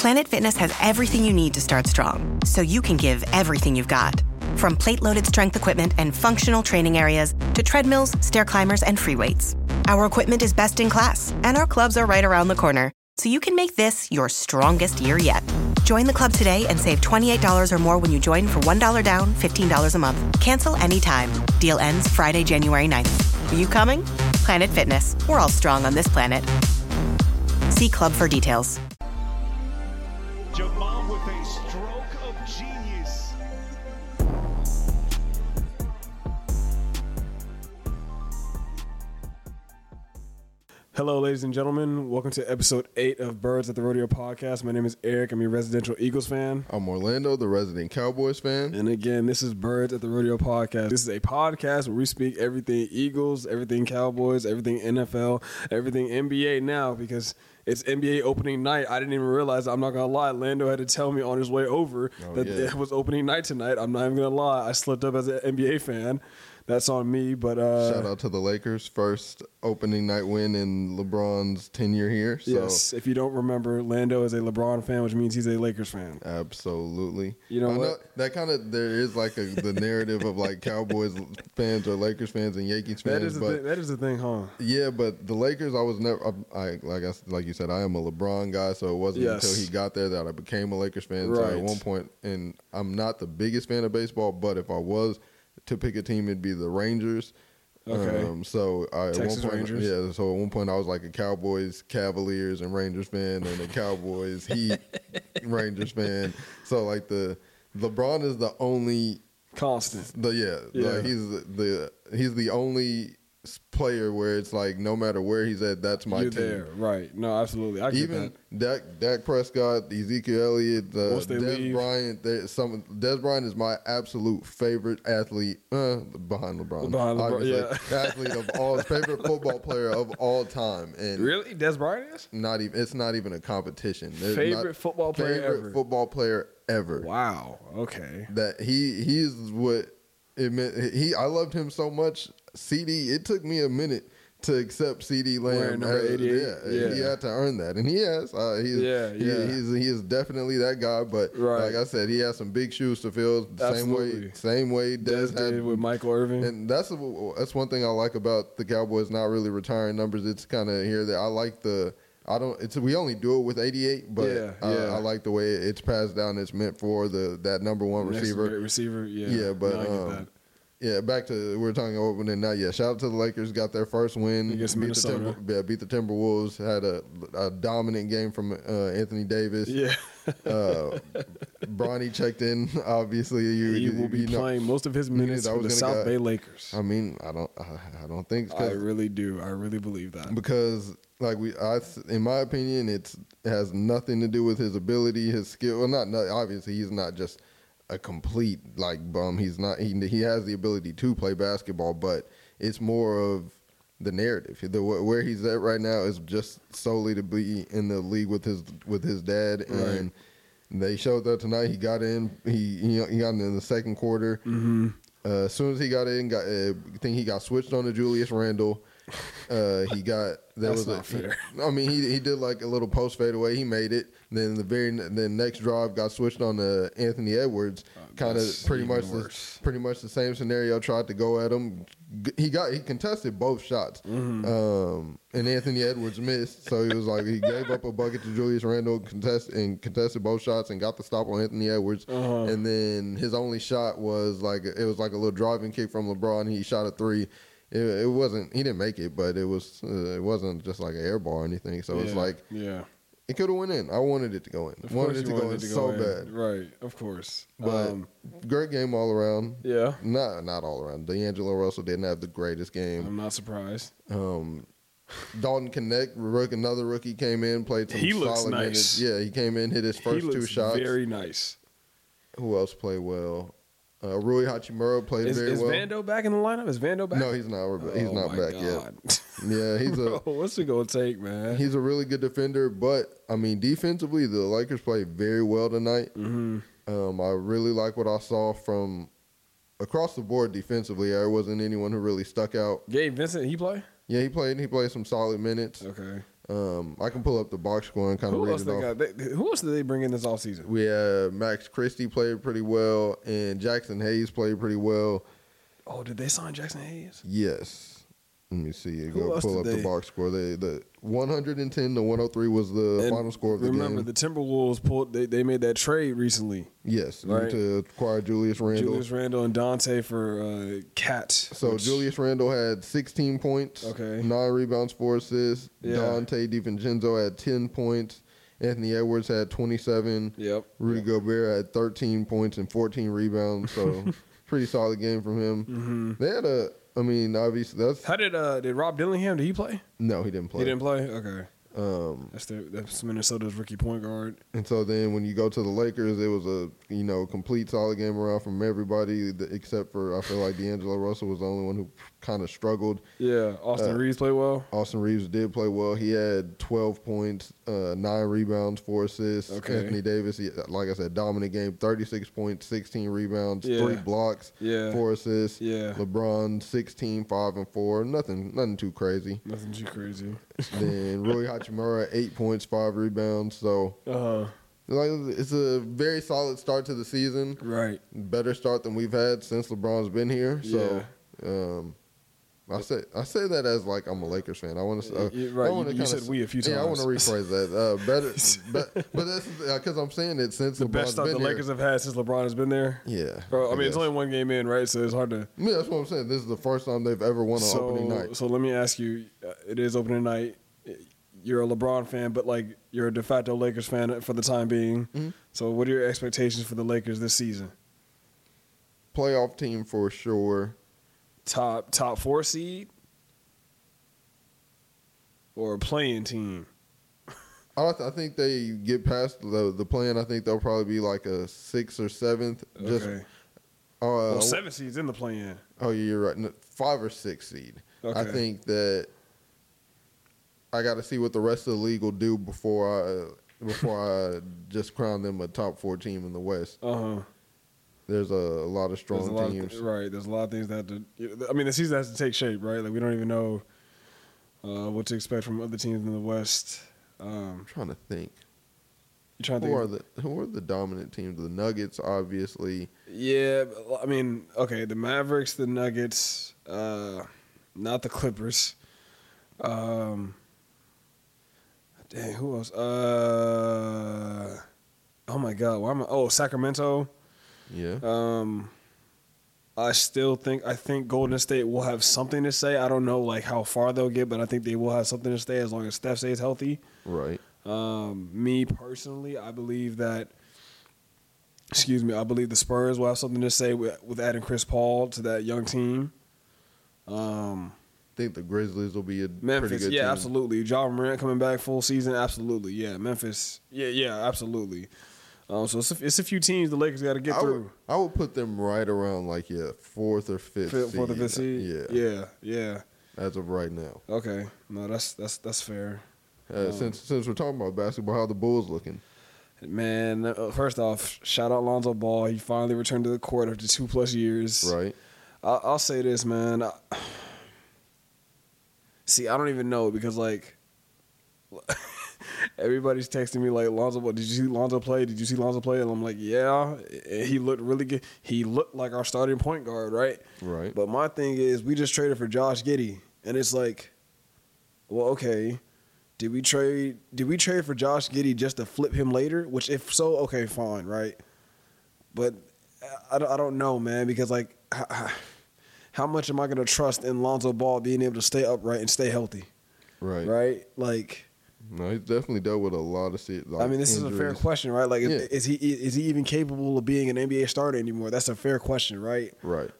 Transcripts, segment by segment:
Planet Fitness has everything you need to start strong, so you can give everything you've got. From plate-loaded strength equipment and functional training areas to treadmills, stair climbers, and free weights. Our equipment is best in class, and our clubs are right around the corner, so you can make this your strongest year yet. Join the club today and save $28 or more when you join for $1 down, $15 a month. Cancel anytime. Deal ends Friday, January 9th. Are you coming? Planet Fitness. We're all strong on this planet. See club for details. Jamal with a stroke of genius. Hello, ladies and gentlemen. Welcome to episode 8 of Birds at the Rodeo podcast. My name is Eric. I'm your residential Eagles fan. I'm Orlando, the resident Cowboys fan. And again, this is Birds at the Rodeo podcast. This is a podcast where we speak everything Eagles, everything Cowboys, everything NFL, everything NBA now because it's NBA opening night. I didn't even realize, I'm not going to lie, Lando had to tell me on his way over that it was opening night tonight. I'm not even going to lie. I slipped up as an NBA fan. That's on me, but shout out to the Lakers, first opening night win in LeBron's tenure here. So. Yes, if you don't remember, Lando is a LeBron fan, which means he's a Lakers fan. Absolutely. You know what? That kind of, there is like the narrative of like Cowboys fans or Lakers fans and Yankees fans. That is the thing, huh? Yeah, but the Lakers, I was never. Like you said, I am a LeBron guy, so it wasn't until he got there that I became a Lakers fan. Right. So at one point, and I'm not the biggest fan of baseball, but if I was to pick a team, it'd be the Rangers. Okay. Texas Rangers. Yeah. So at one point, I was like a Cowboys, Cavaliers, and Rangers fan, and a Cowboys, Heat, Rangers fan. So like the LeBron is the only constant. Like he's the only player where it's like no matter where he's at, that's my You're team. there, right? No, absolutely. I get that. Even Dak Prescott, Ezekiel Elliott, Des Bryant. Des Bryant is my absolute favorite athlete behind LeBron. Athlete of all, favorite football player of all time. And really, Des Bryant is not even. It's not even a competition. Favorite football player ever. Wow. Okay. That he's what it meant. I loved him so much. CD, it took me a minute to accept CD Lamb. Number 88. Yeah, he had to earn that, and he has. He is definitely that guy. But like I said, he has some big shoes to fill. Same way Des did with Michael Irvin. And that's one thing I like about the Cowboys not really retiring numbers. It's kind of here that I like the. We only do it with 88, but I like the way it's passed down. It's meant for that number one receiver. Great receiver, yeah. Yeah, but no, I get that. Yeah, back to we were talking opening night. Yeah, shout out to the Lakers, got their first win against Minnesota. Beat the Timberwolves. Had a dominant game from Anthony Davis. Yeah, Bronny checked in. Obviously, he will be playing most of his minutes for the South Bay Lakers. I mean, I don't think. I really do. I really believe that because in my opinion, it has nothing to do with his ability, his skill. Well, not obviously he's not just a complete bum. He's not. He has the ability to play basketball, but it's more of the narrative. Where he's at right now is just solely to be in the league with his dad, and they showed that tonight. He got in. He got in the second quarter. Mm-hmm. As soon as he got in, I think he got switched on to Julius Randle. That's not fair. He did like a little post fadeaway. He made it. Then the next drive got switched on to Anthony Edwards. Kind of pretty much the same scenario. Tried to go at him. He contested both shots. Mm-hmm. And Anthony Edwards missed. So he was like he gave up a bucket to Julius Randle, contested both shots and got the stop on Anthony Edwards. Uh-huh. And then his only shot was like a little driving kick from LeBron. He shot a three. It wasn't. He didn't make it, but it was. It wasn't just like an air ball or anything. So it's like, it could have went in. I wanted it to go in. Wanted it to go in so bad. Right, of course. But great game all around. Yeah, not all around. D'Angelo Russell didn't have the greatest game. I'm not surprised. Dalton Connect, another rookie, came in, played some solid minutes. Yeah, he came in, hit his first two shots. Very nice. Who else played well? Rui Hachimura played very well. Is Vando back in the lineup? Is Vando back? No, he's not. He's not back yet. Yeah, he's what's it gonna take, man? He's a really good defender, but defensively, the Lakers played very well tonight. Mm-hmm. I really like what I saw from across the board defensively. There wasn't anyone who really stuck out. Gabe Vincent, he play? Yeah, he played. He played some solid minutes. Okay. I can pull up the box score and kind of Who read else it they off. got? Who else did they bring in this offseason? We had Max Christie played pretty well, and Jackson Hayes played pretty well. Oh, did they sign Jackson Hayes? Yes. Let me see. Who Go else pull did up they- the box score. The 110 to 103 was the And final score of the remember, game. the Timberwolves pulled. They made that trade recently. Yes, Right. to acquire Julius Randle. Julius Randle and Dante for Cat. So which- Julius Randle had 16 points, Okay. 9 rebounds, 4 assists. Yeah. Dante DiVincenzo had 10 points. Anthony Edwards had 27. Yep. Rudy Gobert had 13 points and 14 rebounds. So pretty solid game from him. Mm-hmm. They had obviously that's How did Rob Dillingham? Did he play? no, he didn't play. He didn't play. Okay. Um, That's Minnesota's rookie point guard. and so then when you go to the Lakers, it was a complete solid game around from everybody except for I feel like D'Angelo Russell was the only one who kind of struggled. Yeah. Austin Reeves played well. Austin Reeves did play well. He had 12 points, 9 rebounds, 4 assists. Okay. Anthony Davis, like I said, dominant game, 36 points, 16 rebounds, Yeah. 3 blocks, Yeah. 4 assists. Yeah. LeBron 16, 5 and 4. Nothing too crazy. Nothing too crazy. Then Rui Hachimura 8 points, 5 rebounds. So it's a very solid start to the season. Right. Better start than we've had since LeBron's been here. So I say that as like I'm a Lakers fan. I want to Right. You said we a few times. Yeah, I want to rephrase that. Better, but that's because I'm saying it since The LeBron's best start been the here. Lakers have had since LeBron has been there. Yeah, Bro, I mean, it's guess. only one game in, right? So it's hard to. Yeah, that's what I'm saying. This is the first time they've ever won on opening night. So let me ask you: it is opening night. You're a LeBron fan, but like you're a de facto Lakers fan for the time being. Mm-hmm. So what are your expectations for the Lakers this season? Playoff team for sure. Top 4 seed or a playing team? I think they get past the plan. I think they'll probably be like a 6th or 7th. Just, Okay. well, 7 seeds in the play-in. Oh, yeah, you're right. No, 5 or 6 seed. Okay. I think that I got to see what the rest of the league will do before I just crown them a top 4 team in the West. There's a lot of strong teams. Right. There's a lot of things that have to. I mean, the season has to take shape, right? Like we don't even know what to expect from other teams in the West. I'm trying to think. You trying to think? Who are the dominant teams? The Nuggets, obviously. Yeah, I mean, okay, the Mavericks, the Nuggets, not the Clippers. Dang, who else? Oh my God, why am I? Sacramento. Yeah. I think Golden State will have something to say. I don't know like how far they'll get, but I think they will have something to say as long as Steph stays healthy. Right. Me personally, I believe that. I believe the Spurs will have something to say with adding Chris Paul to that young team. I think the Grizzlies will be a Memphis, pretty good yeah, team. absolutely. Ja Morant coming back full season, absolutely. Yeah, Memphis, yeah, absolutely. So it's a few teams the Lakers got to get through. I would put them right around like 4th or 5th seed. 4th or 5th seed. Yeah. As of right now. Okay, no, that's fair. Since we're talking about basketball, how are the Bulls looking? Man, first off, shout out Lonzo Ball. He finally returned to the court after 2+ years. Right. I'll say this, man. See, I don't even know because like everybody's texting me like, Lonzo, did you see Lonzo play? Did you see Lonzo play? And I'm like, yeah. And he looked really good. He looked like our starting point guard, right? Right. But my thing is, we just traded for Josh Giddey, and it's like, well, okay. Did we trade for Josh Giddey just to flip him later? Which, if so, okay, fine, right? But I don't know, man, because like, how much am I going to trust in Lonzo Ball being able to stay upright and stay healthy? Right. Right? Like, no, he's definitely dealt with a lot of this is a fair question, right? Like, Yeah. is he even capable of being an NBA starter anymore? That's a fair question, right? Right.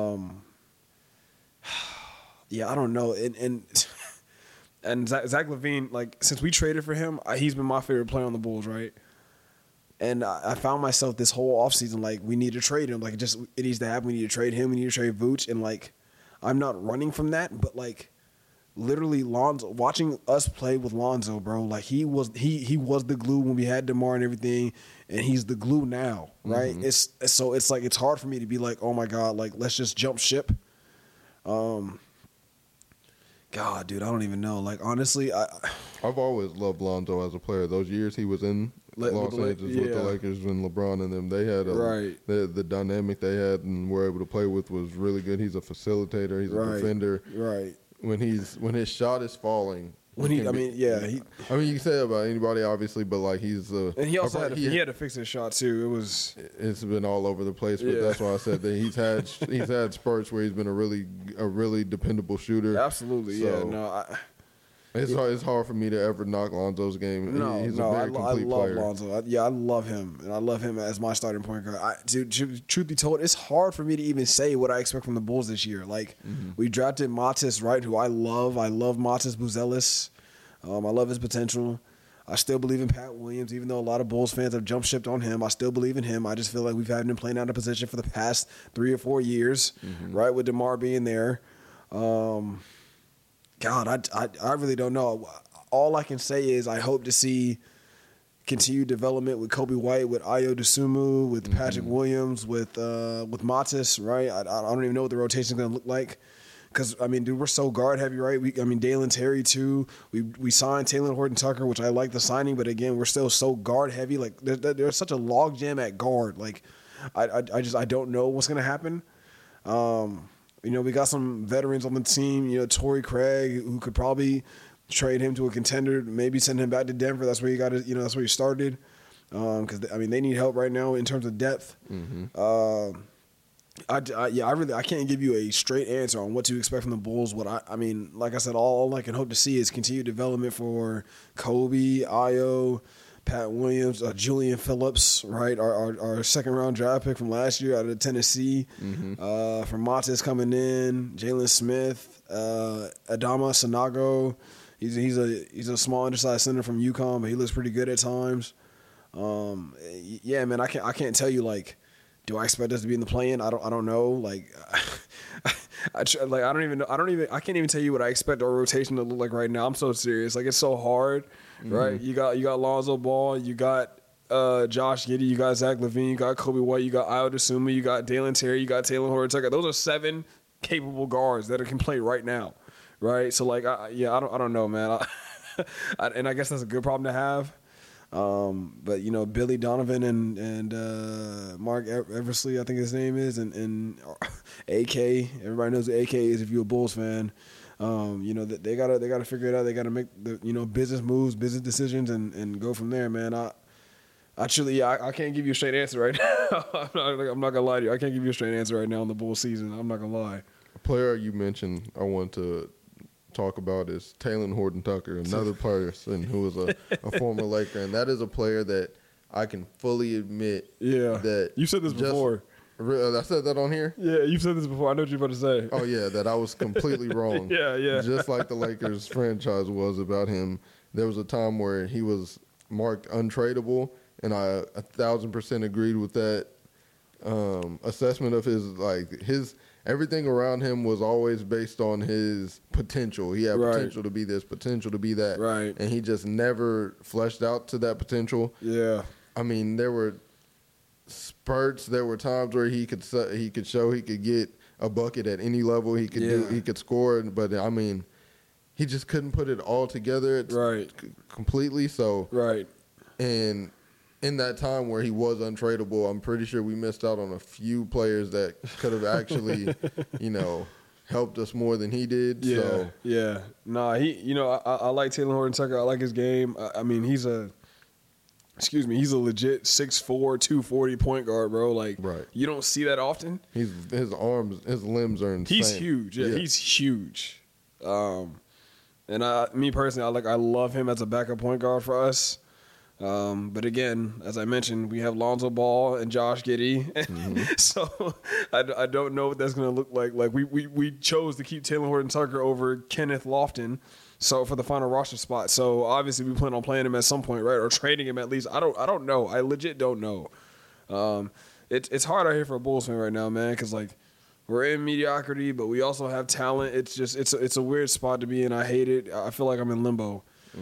Yeah, I don't know. And Zach LaVine, like, since we traded for him, he's been my favorite player on the Bulls, right? And I found myself this whole offseason, like, we need to trade him. Like, it needs to happen. We need to trade him. We need to trade Vooch. And, like, I'm not running from that, but, like, literally Lonzo, watching us play with Lonzo, bro, like, he was the glue when we had DeMar and everything, and he's the glue now, right? Mm-hmm. It's like, it's hard for me to be like, oh, my God, like, let's just jump ship. God, dude, I don't even know. Like, honestly, I've always loved Lonzo as a player. Those years he was in Los Angeles with the Lakers when LeBron and them, they had the dynamic they had and were able to play with was really good. He's a facilitator. He's a defender. Right. When his shot is falling. You can say that about anybody, obviously, but like and he also had to fix his shot too. It's been all over the place, but that's why I said that he's had spurts where he's been a really dependable shooter. Absolutely, so, It's hard for me to ever knock Lonzo's game. He's a very complete player. I love Lonzo. I love him, and I love him as my starting point guard. Truth be told, it's hard for me to even say what I expect from the Bulls this year. Like, we drafted Matis, right, who I love. I love Matis Buzelis. I love his potential. I still believe in Pat Williams, even though a lot of Bulls fans have jump shipped on him. I still believe in him. I just feel like we've had him playing out of position for the past 3 or 4 years, right, with DeMar being there. God, I really don't know. All I can say is I hope to see continued development with Kobe White, with Ayo Dosunmu, with Patrick Williams, with Matis, right? I don't even know what the rotation is going to look like. Because, I mean, dude, we're so guard heavy, right? Dalen Terry, too. We signed Taylor Horton-Tucker, which I like the signing, but again, we're still so guard heavy. Like, there's such a log jam at guard. Like, I don't know what's going to happen. We got some veterans on the team. Torrey Craig, who could probably trade him to a contender, maybe send him back to Denver. That's where you got to, that's where he started. Because they need help right now in terms of depth. I can't give you a straight answer on what to expect from the Bulls. Like I said, all I can hope to see is continued development for Kobe, Ayo, Pat Williams, Julian Phillips, right? Our second round draft pick from last year out of Tennessee. From Matis coming in, Jalen Smith, Adama Sanago. He's a small undersized center from UConn, but he looks pretty good at times. Man, I can't tell you, like, do I expect us to be in the play-in? I don't know. Like, I can't even tell you what I expect our rotation to look like right now. I'm so serious. Like, it's so hard, right? You got Lonzo Ball, you got Josh Giddey, you got Zach LaVine, you got Kobe White, you got Ayo Dosunmu, you got Dalen Terry, you got Taylor Horton-Tucker. Those are 7 capable guards that can play right now, right? So, like, I don't know, man. And I guess that's a good problem to have. But Billy Donovan and Mark Eversley, I think his name is, and AK. Everybody knows who AK is if you're a Bulls fan. They gotta figure it out. They gotta make the business moves, business decisions, and go from there, man. I can't give you a straight answer right now. I'm not gonna lie to you. I can't give you a straight answer right now on the Bulls season. I'm not gonna lie. A player you mentioned, I want to talk about is Taylor Horton-Tucker, another person who was a former Laker, and that is a player that I can fully admit that you said this before. I said that on here? Yeah, you've said this before. I know what you're about to say. Oh, yeah, that I was completely wrong. Yeah. Just like the Lakers franchise was about him. There was a time where he was marked untradeable, and I 1,000% agreed with that assessment of his everything around him was always based on his potential. He had potential to be this, potential to be that. Right. And he just never fleshed out to that potential. Yeah. I mean, there were spurts. There were times where he could show he could get a bucket at any level. He could score. But, I mean, he just couldn't put it all together completely. So, and in that time where he was untradeable, I'm pretty sure we missed out on a few players that could have actually, helped us more than he did. Yeah. Nah, I like Taylor Horton-Tucker. I like his game. I mean, he's a legit 6'4", 240 point guard, bro. Like, you don't see that often. His limbs are insane. He's huge. Yeah, he's huge. And me personally, I love him as a backup point guard for us. But again, as I mentioned, we have Lonzo Ball and Josh Giddey. So I don't know what that's going to look like. Like, we chose to keep Taylor Horton-Tucker over Kenneth Lofton, so for the final roster spot. So obviously we plan on playing him at some point, right? Or trading him at least. I don't know. I legit don't know. It's hard out here for a Bulls fan right now, man, because like we're in mediocrity, but we also have talent. It's just it's a weird spot to be in. I hate it. I feel like I'm in limbo.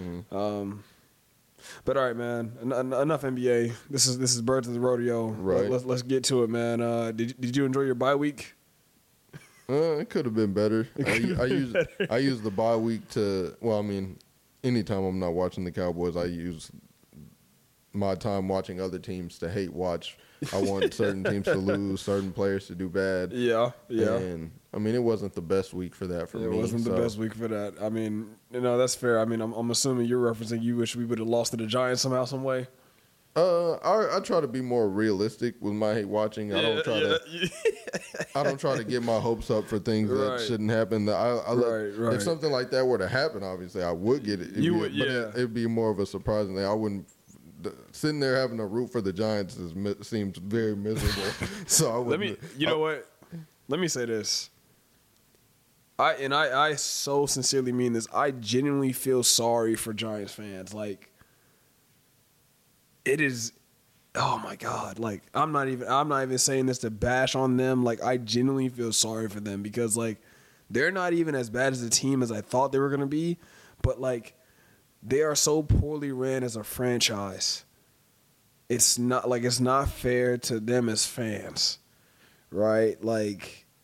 But all right, man. Enough NBA. This is Birds of the Rodeo. Right. Let's get to it, man. Did you enjoy your bye week? It could have been better. I use the bye week to. Well, I mean, anytime I'm not watching the Cowboys, I use my time watching other teams to hate watch. I want certain teams to lose, certain players to do bad. Yeah. And I mean, it wasn't the best week for that for me. It wasn't the best week for that. I mean, that's fair. I mean, I'm assuming you're referencing you wish we would have lost to the Giants somehow, some way. I try to be more realistic with my hate watching. I don't try to get my hopes up for things that shouldn't happen. If something like that were to happen, obviously I would get it. It'd be more of a surprising thing. I wouldn't. Sitting there having to root for the Giants seems very miserable. So I wouldn't. know what? Let me say this. I so sincerely mean this. I genuinely feel sorry for Giants fans. Like, it is, oh my God. Like, I'm not even saying this to bash on them. Like, I genuinely feel sorry for them because, like, they're not even as bad as a team as I thought they were going to be. But, like, they are so poorly ran as a franchise. It's not fair to them as fans, right? I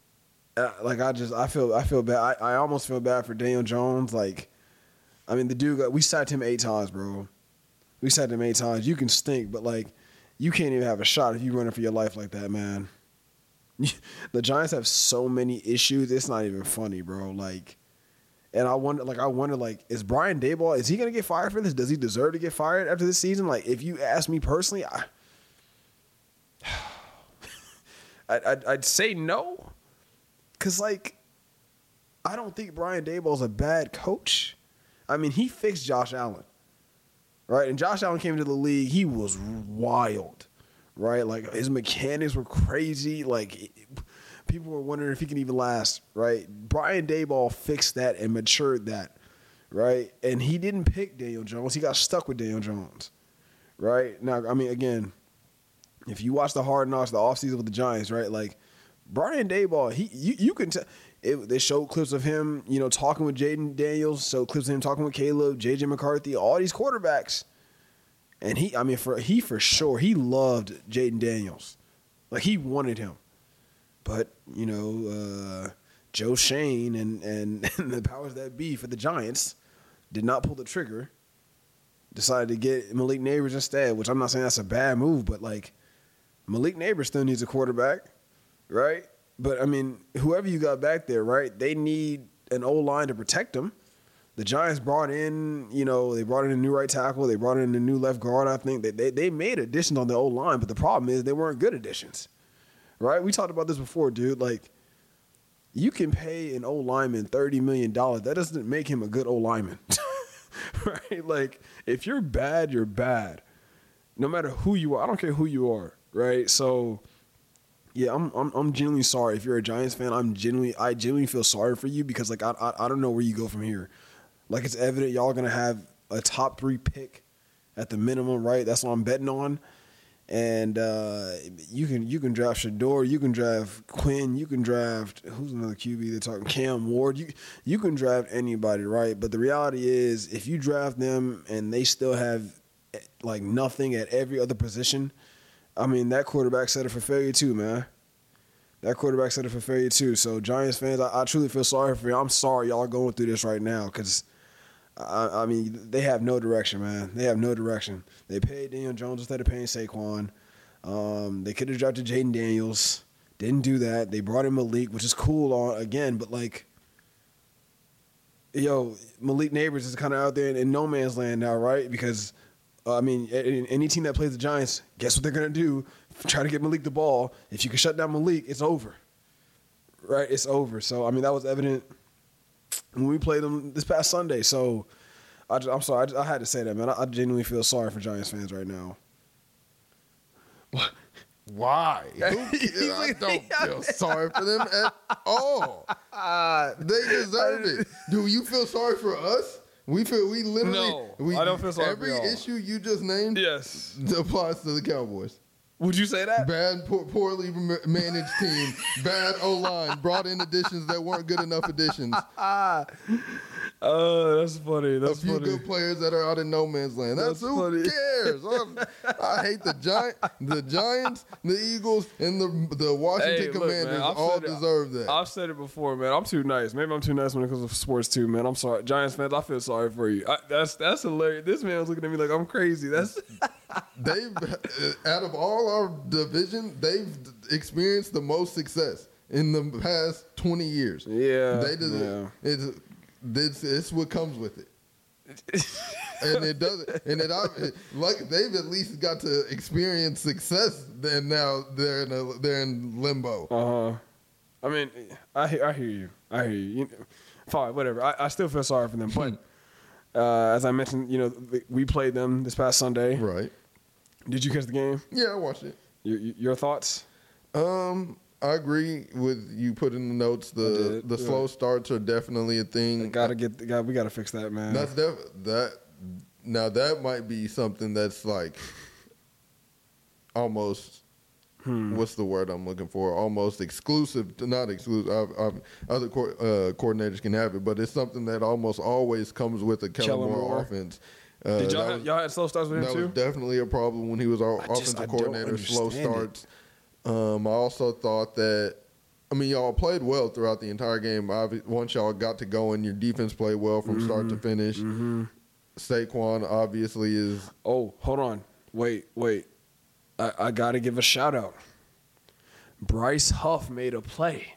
feel bad. I almost feel bad for Daniel Jones. Like, I mean, the dude we sacked him 8 times, bro. We sacked him 8 times. You can stink, but like, you can't even have a shot if you running for your life like that, man. The Giants have so many issues. It's not even funny, bro. Like. And I wonder, is Brian Daboll, is he going to get fired for this? Does he deserve to get fired after this season? Like, if you ask me personally, I'd say no. Because, like, I don't think Brian Daboll's a bad coach. I mean, he fixed Josh Allen, right? And Josh Allen came into the league, he was wild, right? Like, his mechanics were crazy. Like, people were wondering if he can even last, right? Brian Daboll fixed that and matured that, right? And he didn't pick Daniel Jones. He got stuck with Daniel Jones, right? Now, I mean, again, if you watch the Hard Knocks, the offseason with the Giants, right? Like, Brian Daboll, you can tell. They showed clips of him, talking with Jaden Daniels, showed clips of him talking with Caleb, J.J. McCarthy, all these quarterbacks. And he for sure, he loved Jaden Daniels. Like, he wanted him. But, Joe Shane and the powers that be for the Giants did not pull the trigger, decided to get Malik Neighbors instead, which I'm not saying that's a bad move, but, like, Malik Neighbors still needs a quarterback, right? But, I mean, whoever you got back there, right, they need an O-line to protect them. The Giants brought in, they brought in a new right tackle. They brought in a new left guard, I think. They made additions on the O-line, but the problem is they weren't good additions. Right? We talked about this before, dude. Like, you can pay an O-lineman $30 million. That doesn't make him a good O-lineman. Right? Like, if you're bad, you're bad. No matter who you are. I don't care who you are. Right? So, yeah, I'm genuinely sorry. If you're a Giants fan, I genuinely feel sorry for you because, like, I don't know where you go from here. Like, it's evident y'all going to have a top 3 pick at the minimum, right? That's what I'm betting on. And you can draft Shador, you can draft Quinn, you can draft who's another QB they're talking, Cam Ward. You can draft anybody, right? But the reality is, if you draft them and they still have like nothing at every other position, I mean, that quarterback set it for failure too, man. That quarterback set it for failure too. So Giants fans, I truly feel sorry for you. I'm sorry y'all are going through this right now because. I mean, they have no direction, man. They have no direction. They paid Daniel Jones instead of paying Saquon. They could have drafted Jaden Daniels. Didn't do that. They brought in Malik, which is cool again, but like, Malik Neighbors is kind of out there in no man's land now, right? Because, any team that plays the Giants, guess what they're going to do? Try to get Malik the ball. If you can shut down Malik, it's over. Right? It's over. So, I mean, that was evident when we played them this past Sunday. So, I'm sorry. I had to say that, man. I genuinely feel sorry for Giants fans right now. Why? I don't feel sorry for them at all. They deserve it. Do you feel sorry for us? We literally. No, I don't feel sorry for y'all. Every issue you just named, yes, applies to the Cowboys. Would you say that? Bad, poorly managed team. Bad O-line. Brought in additions that weren't good enough additions. Oh, that's funny. That's a few funny. good players that are out in no man's land. That's Who funny. cares? I hate the Giants, the Eagles, and the Washington Hey, look, Commanders man, I've all said it. deserve that. I've said it before, man. I'm too nice. Maybe I'm too nice when it comes to sports too, man. I'm sorry, Giants fans. I feel sorry for you. That's hilarious. This man was looking at me like I'm crazy. That's They've, out of all our division, they've experienced the most success in the past 20 years. yeah. It's what comes with it. And it doesn't. And like they've at least got to experience success. Then now they're in limbo. I mean, I hear you. Fine, whatever. I still feel sorry for them, but as I mentioned, we played them this past Sunday. Right. Did you catch the game? Yeah, I watched it. Your thoughts? I agree with you put in the notes. The slow starts are definitely a thing. We gotta fix that, man. That's now that might be something that's like almost what's the word I'm looking for? Almost exclusive, not exclusive. Other coordinators can have it, but it's something that almost always comes with a Kellen Moore offense. Did y'all had slow starts with him too? That was definitely a problem when he was our offensive coordinator. Slow starts. I also thought that, y'all played well throughout the entire game. Once y'all got to going, your defense played well from start to finish. Mm-hmm. Saquon obviously is. Oh, hold on. Wait. I got to give a shout out. Bryce Huff made a play.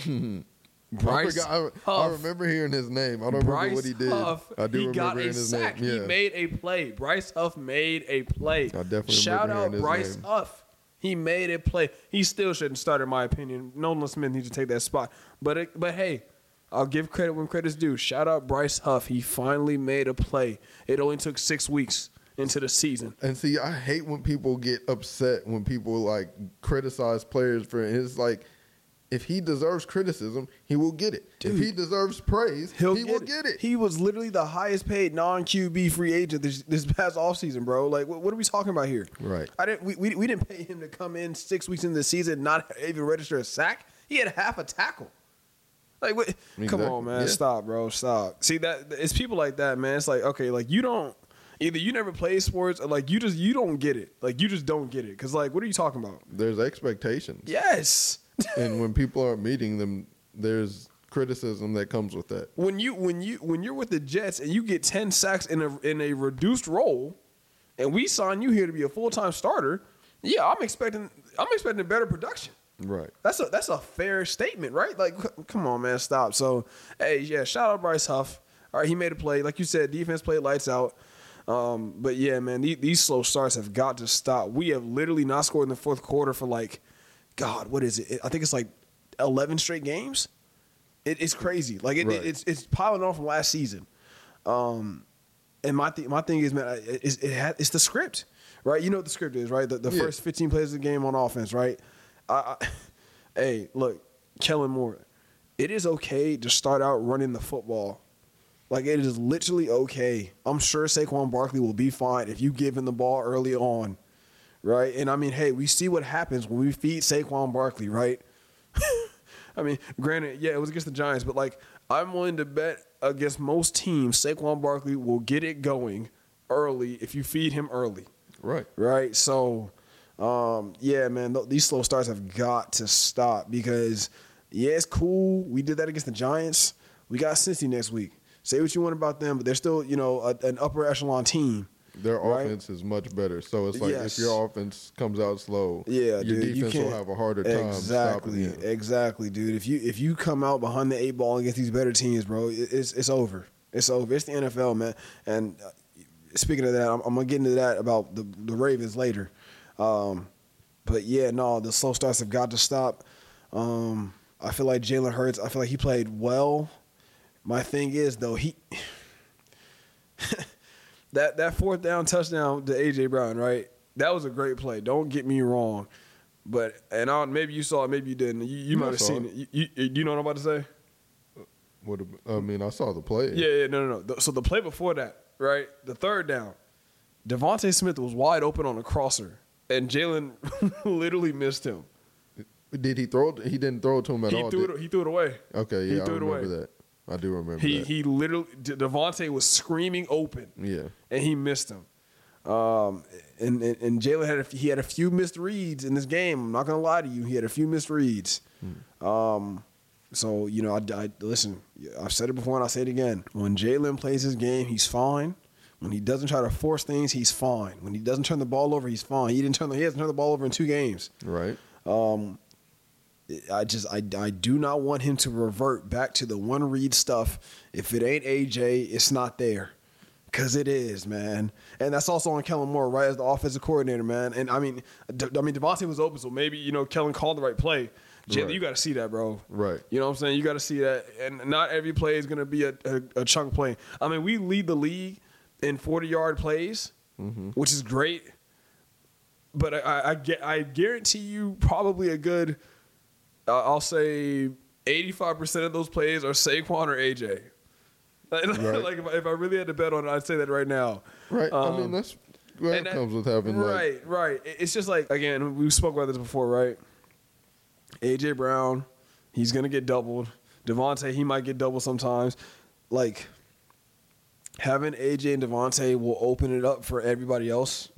Bryce Huff. I remember hearing his name. I don't remember what he did. Huff, I do he remember got hearing a his sack. name. Yeah. He made a play. Bryce Huff made a play. I definitely shout remember out hearing his Bryce name. Huff. He made a play. He still shouldn't start, in my opinion. Nolan Smith needs to take that spot. But hey, I'll give credit when credit's due. Shout out Bryce Huff. He finally made a play. It only took 6 weeks into the season. And see, I hate when people get upset when people like criticize players for it. It's like, if he deserves criticism, he will get it. Dude, if he deserves praise, he will get it. He was literally the highest paid non-QB free agent this past offseason, bro. Like, what are we talking about here? Right. We didn't pay him to come in 6 weeks into the season, not even register a sack. He had half a tackle. Like, what? Exactly. Come on, man. Yeah. Stop, bro. Stop. See, that it's people like that, man. It's like, okay, like either you never play sports or like you don't get it. Like, you just don't get it. Because, like, what are you talking about? There's expectations. Yes. And when people aren't meeting them, there's criticism that comes with that. When you're with the Jets and you get 10 sacks in a reduced role, and we sign you here to be a full-time starter, yeah, I'm expecting a better production. Right. That's a fair statement, right? Like, come on, man, stop. So, hey, yeah, shout out Bryce Huff. All right, he made a play, like you said, defense played lights out. But yeah, man, these slow starts have got to stop. We have literally not scored in the fourth quarter for like, God, what is it? I think it's like 11 straight games. It's crazy. Like it's piling on from last season. And my thing is, man, it's the script, right? You know what the script is, right? The first 15 plays of the game on offense, right? Hey, look, Kellen Moore, it is okay to start out running the football. Like, it is literally okay. I'm sure Saquon Barkley will be fine if you give him the ball early on. Right? And I mean, hey, we see what happens when we feed Saquon Barkley, right? I mean, granted, yeah, it was against the Giants, but like, I'm willing to bet against most teams, Saquon Barkley will get it going early if you feed him early. Right. Right? So, yeah, man, these slow starts have got to stop because, yeah, it's cool. We did that against the Giants. We got Cincy next week. Say what you want about them, but they're still, an upper echelon team. Their offense is much better. So it's like if your offense comes out slow, your defense will have a harder time stopping it. Exactly, dude. If you come out behind the 8 ball against these better teams, bro, it's over. It's over. It's the NFL, man. And speaking of that, I'm going to get into that about the Ravens later. But, yeah, no, the slow starts have got to stop. I feel like Jalen Hurts, I feel like he played well. My thing is, though, That fourth down touchdown to A.J. Brown, right? That was a great play. Don't get me wrong. But, maybe you saw it, maybe you didn't. You might have seen it. You know what I'm about to say? I saw the play. Yeah, no. So the play before that, right? The third down, Devontae Smith was wide open on a crosser. and Jalen literally missed him. Did he throw it? He didn't throw it to him at all. He threw it away. Okay, He yeah, I threw it away. remember that. I do remember that. He literally Devontae was screaming open. Yeah. And he missed him. And Jalen had a few missed reads in this game. I'm not gonna lie to you. He had a few missed reads. So I listen. I've said it before and I'll say it again. When Jalen plays his game, he's fine. When he doesn't try to force things, he's fine. When he doesn't turn the ball over, he's fine. He hasn't turned the ball over in 2 games. Right. I do not want him to revert back to the one read stuff. If it ain't AJ, it's not there. Because it is, man. And that's also on Kellen Moore, right, as the offensive coordinator, man. And, Devontae was open, so maybe, Kellen called the right play. Jalen, Right. You got to see that, bro. Right. You know what I'm saying? You got to see that. And not every play is going to be a chunk play. I mean, we lead the league in 40-yard plays, which is great. But I guarantee you probably a good, I'll say 85% of those plays are Saquon or AJ. Right. Like if I really had to bet on it, I'd say that right now. Right. That's what comes with having right. It's just like, again, we spoke about this before, right? AJ Brown, he's gonna get doubled. Devontae, he might get doubled sometimes. Like having AJ and Devontae will open it up for everybody else.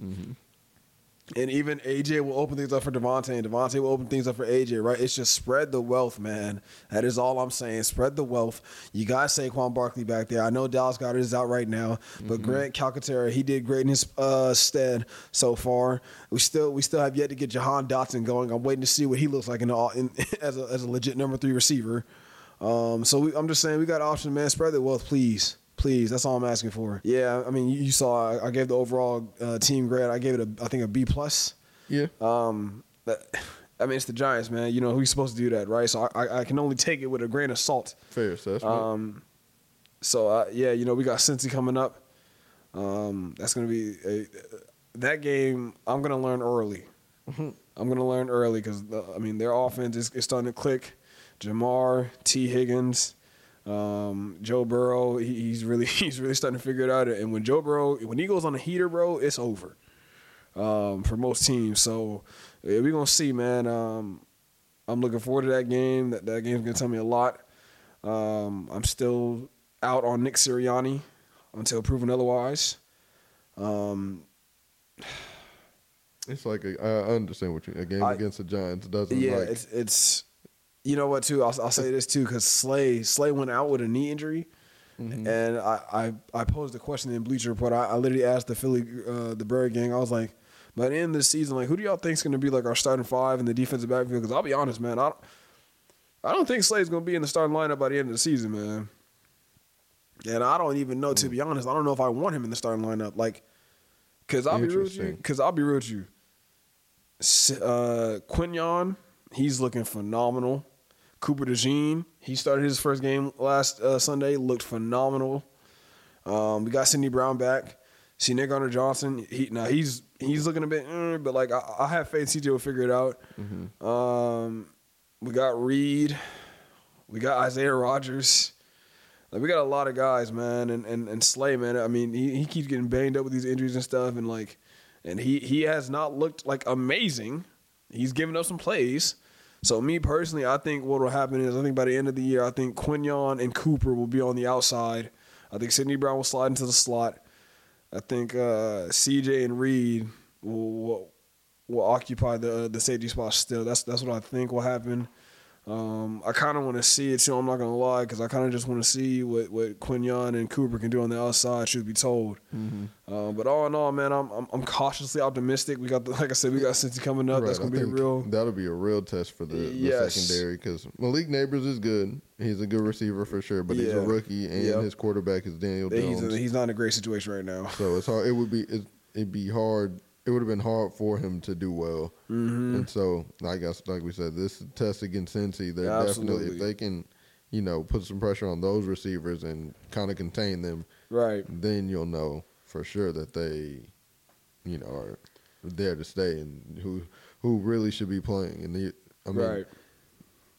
And even AJ will open things up for Devontae, and Devontae will open things up for AJ, right? It's just spread the wealth, man. That is all I'm saying. Spread the wealth. You got Saquon Barkley back there. I know Dallas Goedert is out right now, but Grant Calcaterra, he did great in his stead so far. We still have yet to get Jahan Dotson going. I'm waiting to see what he looks like as a legit number 3 receiver. I'm just saying we got options, man. Spread the wealth, please. Please, that's all I'm asking for. Yeah, I mean, you saw I gave the overall team grade. I gave it a B+. Yeah. It's the Giants, man. You know who's supposed to do that, right? So I can only take it with a grain of salt. Fair assessment. We got Cincy coming up. That's gonna be that game. I'm gonna learn early. I'm gonna learn early because their offense is starting to click. Jamar, T. Higgins. Joe Burrow, he's really starting to figure it out. And when Joe Burrow, when he goes on a heater, bro, it's over for most teams. So we're gonna see, man. I'm looking forward to that game. That game's gonna tell me a lot. I'm still out on Nick Sirianni until proven otherwise. It's like I understand what a game against the Giants doesn't. Yeah, like. it's. You know what, too? I'll say this, too, because Slay went out with a knee injury. And I posed a question in Bleacher Report. I literally asked the Bird Gang, I was like, by the end of the season, like, who do y'all think is going to be, like, our starting 5 in the defensive backfield? Because I'll be honest, man, I don't think Slay's going to be in the starting lineup by the end of the season, man. And I don't even know, to be honest, I don't know if I want him in the starting lineup. Like, because I'll be real with you. Quinyon, he's looking phenomenal. Cooper DeJean, he started his first game last Sunday, looked phenomenal. We got Sidney Brown back. See Nick Garner Johnson, he's looking a bit, but like I have faith CJ will figure it out. We got Reed, we got Isaiah Rodgers. Like we got a lot of guys, man, and Slay, man. I mean, he keeps getting banged up with these injuries and stuff, and he has not looked like amazing. He's given up some plays. So me personally, I think what will happen is I think by the end of the year, I think Quinyon and Cooper will be on the outside. I think Sidney Brown will slide into the slot. I think CJ and Reed will occupy the safety spot still. That's what I think will happen. I kind of want to see it too. I'm not gonna lie, because I kind of just want to see what Quinyon and Cooper can do on the outside. Truth be told, but all in all, man, I'm cautiously optimistic. We got like I said, we got Cincy coming up. Right, that's gonna be that'll be a real test for the secondary, because Malik Neighbors is good. He's a good receiver for sure, but he's a rookie, and his quarterback is Daniel Jones. He's not in a great situation right now. So it's hard. It'd be hard. It would have been hard for him to do well. And so, I guess, like we said, this test against Cincy, they're definitely, if they can, put some pressure on those receivers and kind of contain them, right? Then you'll know for sure that they, are there to stay and who really should be playing. And right.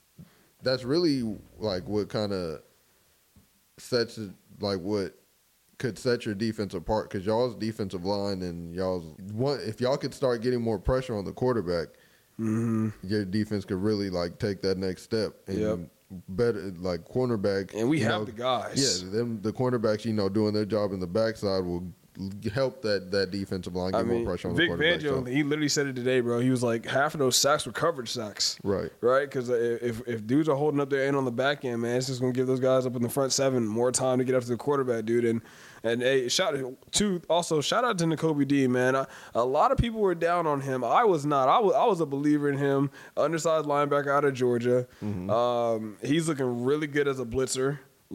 That's really like what kind of sets it, like what could set your defense apart because y'all's defensive line and if y'all could start getting more pressure on the quarterback, your defense could really like take that next step and better like cornerback. And we have the guys. Yeah, the cornerbacks, doing their job in the backside will help that defensive line get more pressure on the quarterback. Vic Fangio, he literally said it today, bro. He was like, half of those sacks were coverage sacks. Right. Because if dudes are holding up their end on the back end, man, it's just going to give those guys up in the front seven more time to get up to the quarterback, dude. And hey, shout out to Nakobe Dean, man. A lot of people were down on him. I was not. I was a believer in him. Undersized linebacker out of Georgia. He's looking really good as a blitzer.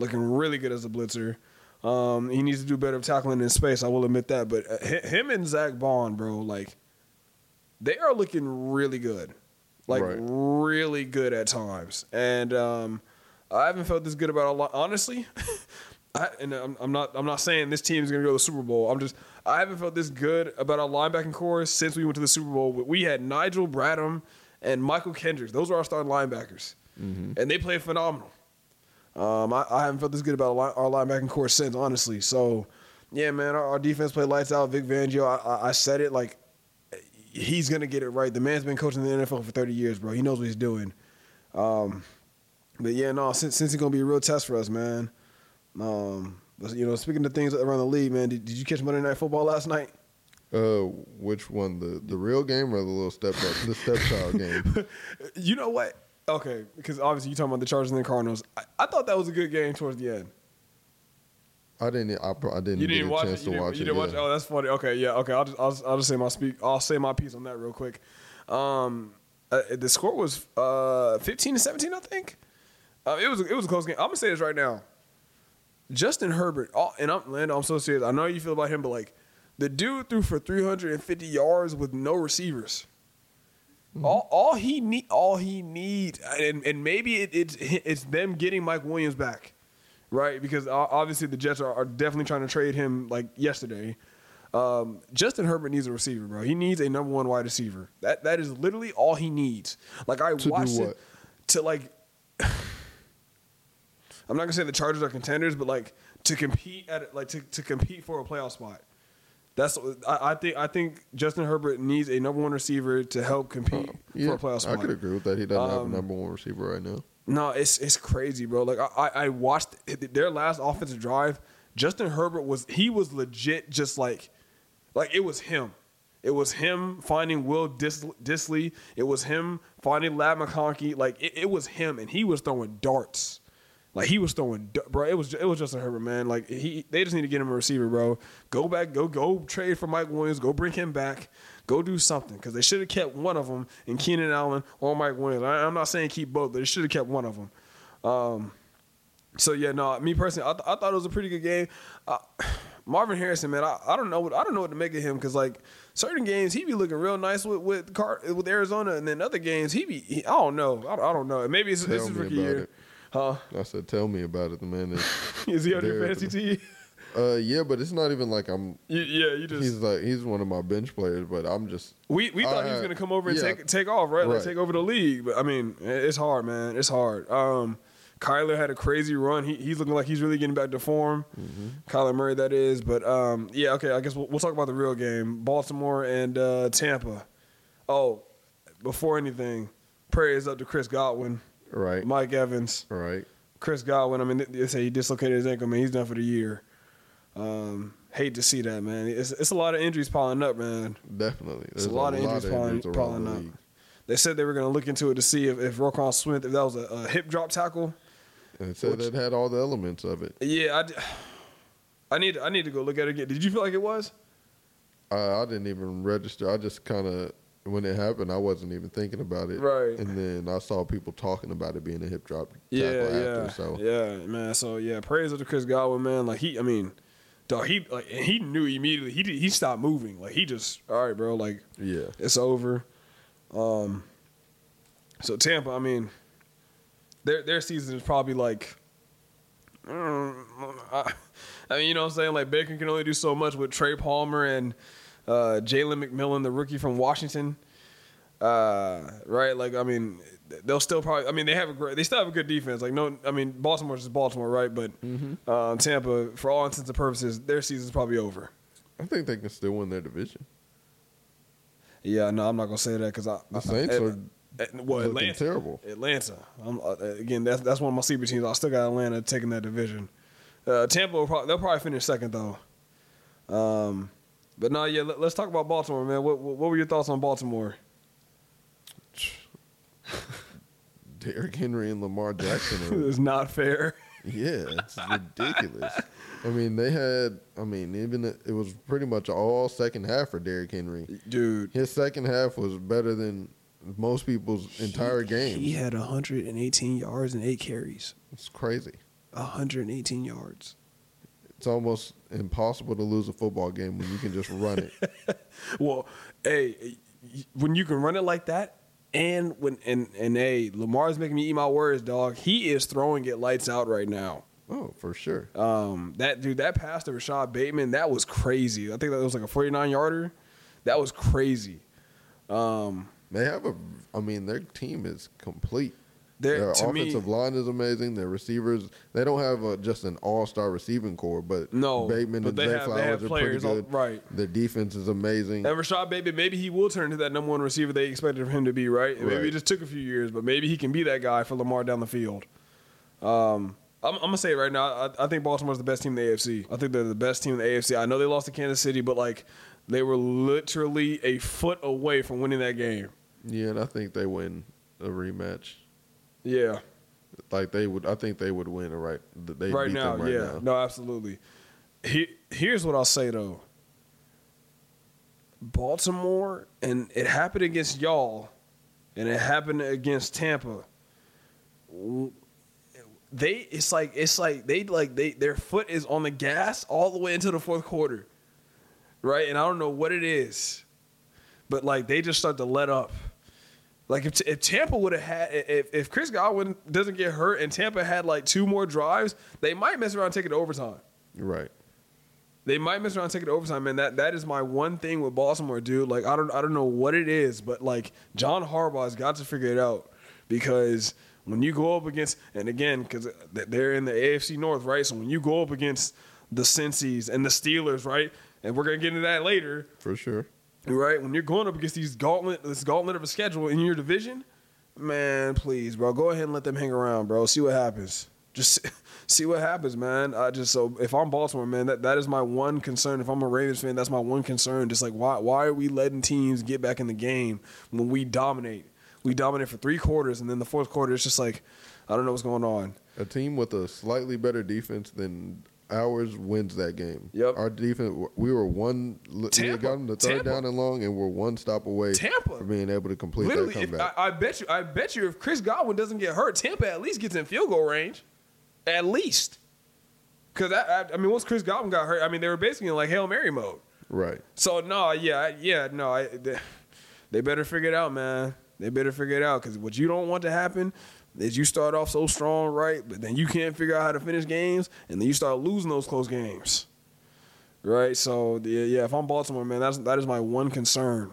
He needs to do better tackling in space. I will admit that. But him and Zach Bond, bro, like they are looking really good, really good at times. And I haven't felt this good about a lot, honestly. I'm not saying this team is going to go to the Super Bowl. I haven't felt this good about our linebacking core since we went to the Super Bowl. We had Nigel Bradham and Michael Kendricks. Those are our starting linebackers, and they played phenomenal. I haven't felt this good about our linebacking core since, honestly. So, yeah, man, our defense played lights out. Vic Fangio, I said it, like, he's going to get it right. The man's been coaching the NFL for 30 years, bro. He knows what he's doing. But, yeah, no, since it's going to be a real test for us, man. But, speaking of things around the league, man, did you catch Monday Night Football last night? Which one? The real game or the little stepchild game? You know what? Okay, because obviously you're talking about the Chargers and the Cardinals. I thought that was a good game towards the end. I didn't get a chance to watch it. You didn't watch it? Oh, that's funny. Okay, yeah. Okay, I'll just say my piece on that real quick. The score was 15-17, I think. It was a close game. I'm gonna say this right now. Justin Herbert, I'm so serious. I know how you feel about him, but like the dude threw for 350 yards with no receivers. All he needs, and maybe it's them getting Mike Williams back, right? Because obviously the Jets are definitely trying to trade him like yesterday. Justin Herbert needs a receiver, bro. He needs a number one wide receiver. That is literally all he needs. Like I watched it to like. I'm not gonna say the Chargers are contenders, but like to compete to compete for a playoff spot. I think Justin Herbert needs a number one receiver to help compete for a playoff spot. I could agree with that. He doesn't have a number one receiver right now. No, it's crazy, bro. Like I watched their last offensive drive. Justin Herbert was legit just like it was him. It was him finding Will Dissly. It was him finding Ladd McConkey. Like it was him, and he was throwing darts. Like he was throwing, bro. It was Justin Herbert, man. Like they just need to get him a receiver, bro. Go back, go trade for Mike Williams. Go bring him back. Go do something because they should have kept one of them in Keenan Allen or Mike Williams. I'm not saying keep both, but they should have kept one of them. So yeah, no. Me personally, I thought it was a pretty good game. Marvin Harrison, man. I don't know what to make of him because like certain games he be looking real nice with Arizona, and then other games I don't know. I don't know. Maybe it's his rookie year. Huh? I said, tell me about it. The man is he on your fantasy team? Yeah, but it's not even like I'm. You just. He's one of my bench players, but I'm just. We thought he was gonna come over and take off, right? Like take over the league. But I mean, it's hard, man. It's hard. Kyler had a crazy run. He's looking like he's really getting back to form. Kyler Murray, that is. But yeah, okay. I guess we'll talk about the real game: Baltimore and Tampa. Oh, before anything, prayers up to Chris Godwin. Right. Mike Evans. Right. Chris Godwin, I mean, they say he dislocated his ankle, man. He's done for the year. Hate to see that, man. It's a lot of injuries piling up, man. Definitely. There's a lot of injuries piling up. They said they were going to look into it to see if Roquan Smith, if that was a hip drop tackle. And it said it had all the elements of it. Yeah, I need to go look at it again. Did you feel like it was? I didn't even register. I just kind of... When it happened, I wasn't even thinking about it. Right. And then I saw people talking about it being a hip drop tackle after. So. Yeah, man. So, yeah, praise up to Chris Godwin, man. Like, he knew immediately. He stopped moving. Like, he just, all right, bro. Like, yeah, it's over. So, Tampa, I mean, their season is probably like, I mean, you know what I'm saying? Like, Baker can only do so much with Trey Palmer and Jalen McMillan, the rookie from Washington. Right? Like, I mean, they'll still probably. I mean, they still have a good defense. Like, no, I mean, Baltimore's just Baltimore, right? But Tampa, for all intents and purposes, their season's probably over. I think they can still win their division. Yeah, no, I'm not gonna say that because The Saints are looking Atlanta, terrible. Atlanta. Again, that's one of my sleeper teams. I still got Atlanta taking that division. Tampa they'll probably finish second though. But no, yeah, let's talk about Baltimore, man. What were your thoughts on Baltimore? Derrick Henry and Lamar Jackson are It's not fair. Yeah, it's ridiculous. I mean, it was pretty much all second half for Derrick Henry. Dude. His second half was better than most people's entire game. He had 118 yards and 8 carries. It's crazy. 118 yards. It's almost impossible to lose a football game when you can just run it. Well, hey, when you can run it like that, and Lamar's making me eat my words, dog. He is throwing it lights out right now. Oh, for sure. That pass to Rashad Bateman, that was crazy. I think that was like a 49-yarder. That was crazy. Their team is complete. Their To offensive line is amazing. Their receivers, they don't have just an all-star receiving core, but No, Bateman but and they Zay have Flowers are pretty players, good. right. Their defense is amazing. And Rashad Bateman, maybe he will turn into that number one receiver they expected for him to be, right? Maybe Right. it just took a few years, but maybe he can be that guy for Lamar down the field. I'm going to say it right now. I think Baltimore's the best team in the AFC. I think they're the best team in the AFC. I know they lost to Kansas City, but, like, they were literally a foot away from winning that game. Yeah, and I think they win a rematch. Yeah. Like they would, I think they would win right now. Yeah, no, absolutely. Here's what I'll say though. Baltimore, and it happened against y'all, and it happened against Tampa. Their foot is on the gas all the way into the fourth quarter, right? And I don't know what it is, but like they just start to let up. Like if Tampa would have had, if Chris Godwin doesn't get hurt and Tampa had like 2 more drives, they might mess around and take it to overtime. Right. They might mess around and take it to overtime, man. That is my one thing with Baltimore, dude. Like I don't know what it is, but like John Harbaugh's got to figure it out because when you go up against, and again, because they're in the AFC North, right? So when you go up against the Cincy's and the Steelers, right? And we're gonna get into that later. For sure. Right, when you're going up against this gauntlet of a schedule in your division, man, please, bro, go ahead and let them hang around, bro. See what happens. Just see what happens, man. So if I'm Baltimore, man, that is my one concern. If I'm a Ravens fan, that's my one concern. Just like why are we letting teams get back in the game when we dominate? We dominate for 3 quarters, and then the fourth quarter, it's just like I don't know what's going on. A team with a slightly better defense than ours wins that game. Yep. Our defense, we were one. We had gotten the third down and long, and we're one stop away from being able to complete that comeback. I bet you, if Chris Godwin doesn't get hurt, Tampa at least gets in field goal range, at least. Because I mean, once Chris Godwin got hurt, I mean, they were basically in like Hail Mary mode. Right. So they better figure it out, man. They better figure it out because what you don't want to happen is you start off so strong, right? But then you can't figure out how to finish games, and then you start losing those close games, right? So yeah, if I'm Baltimore, man, that is my one concern,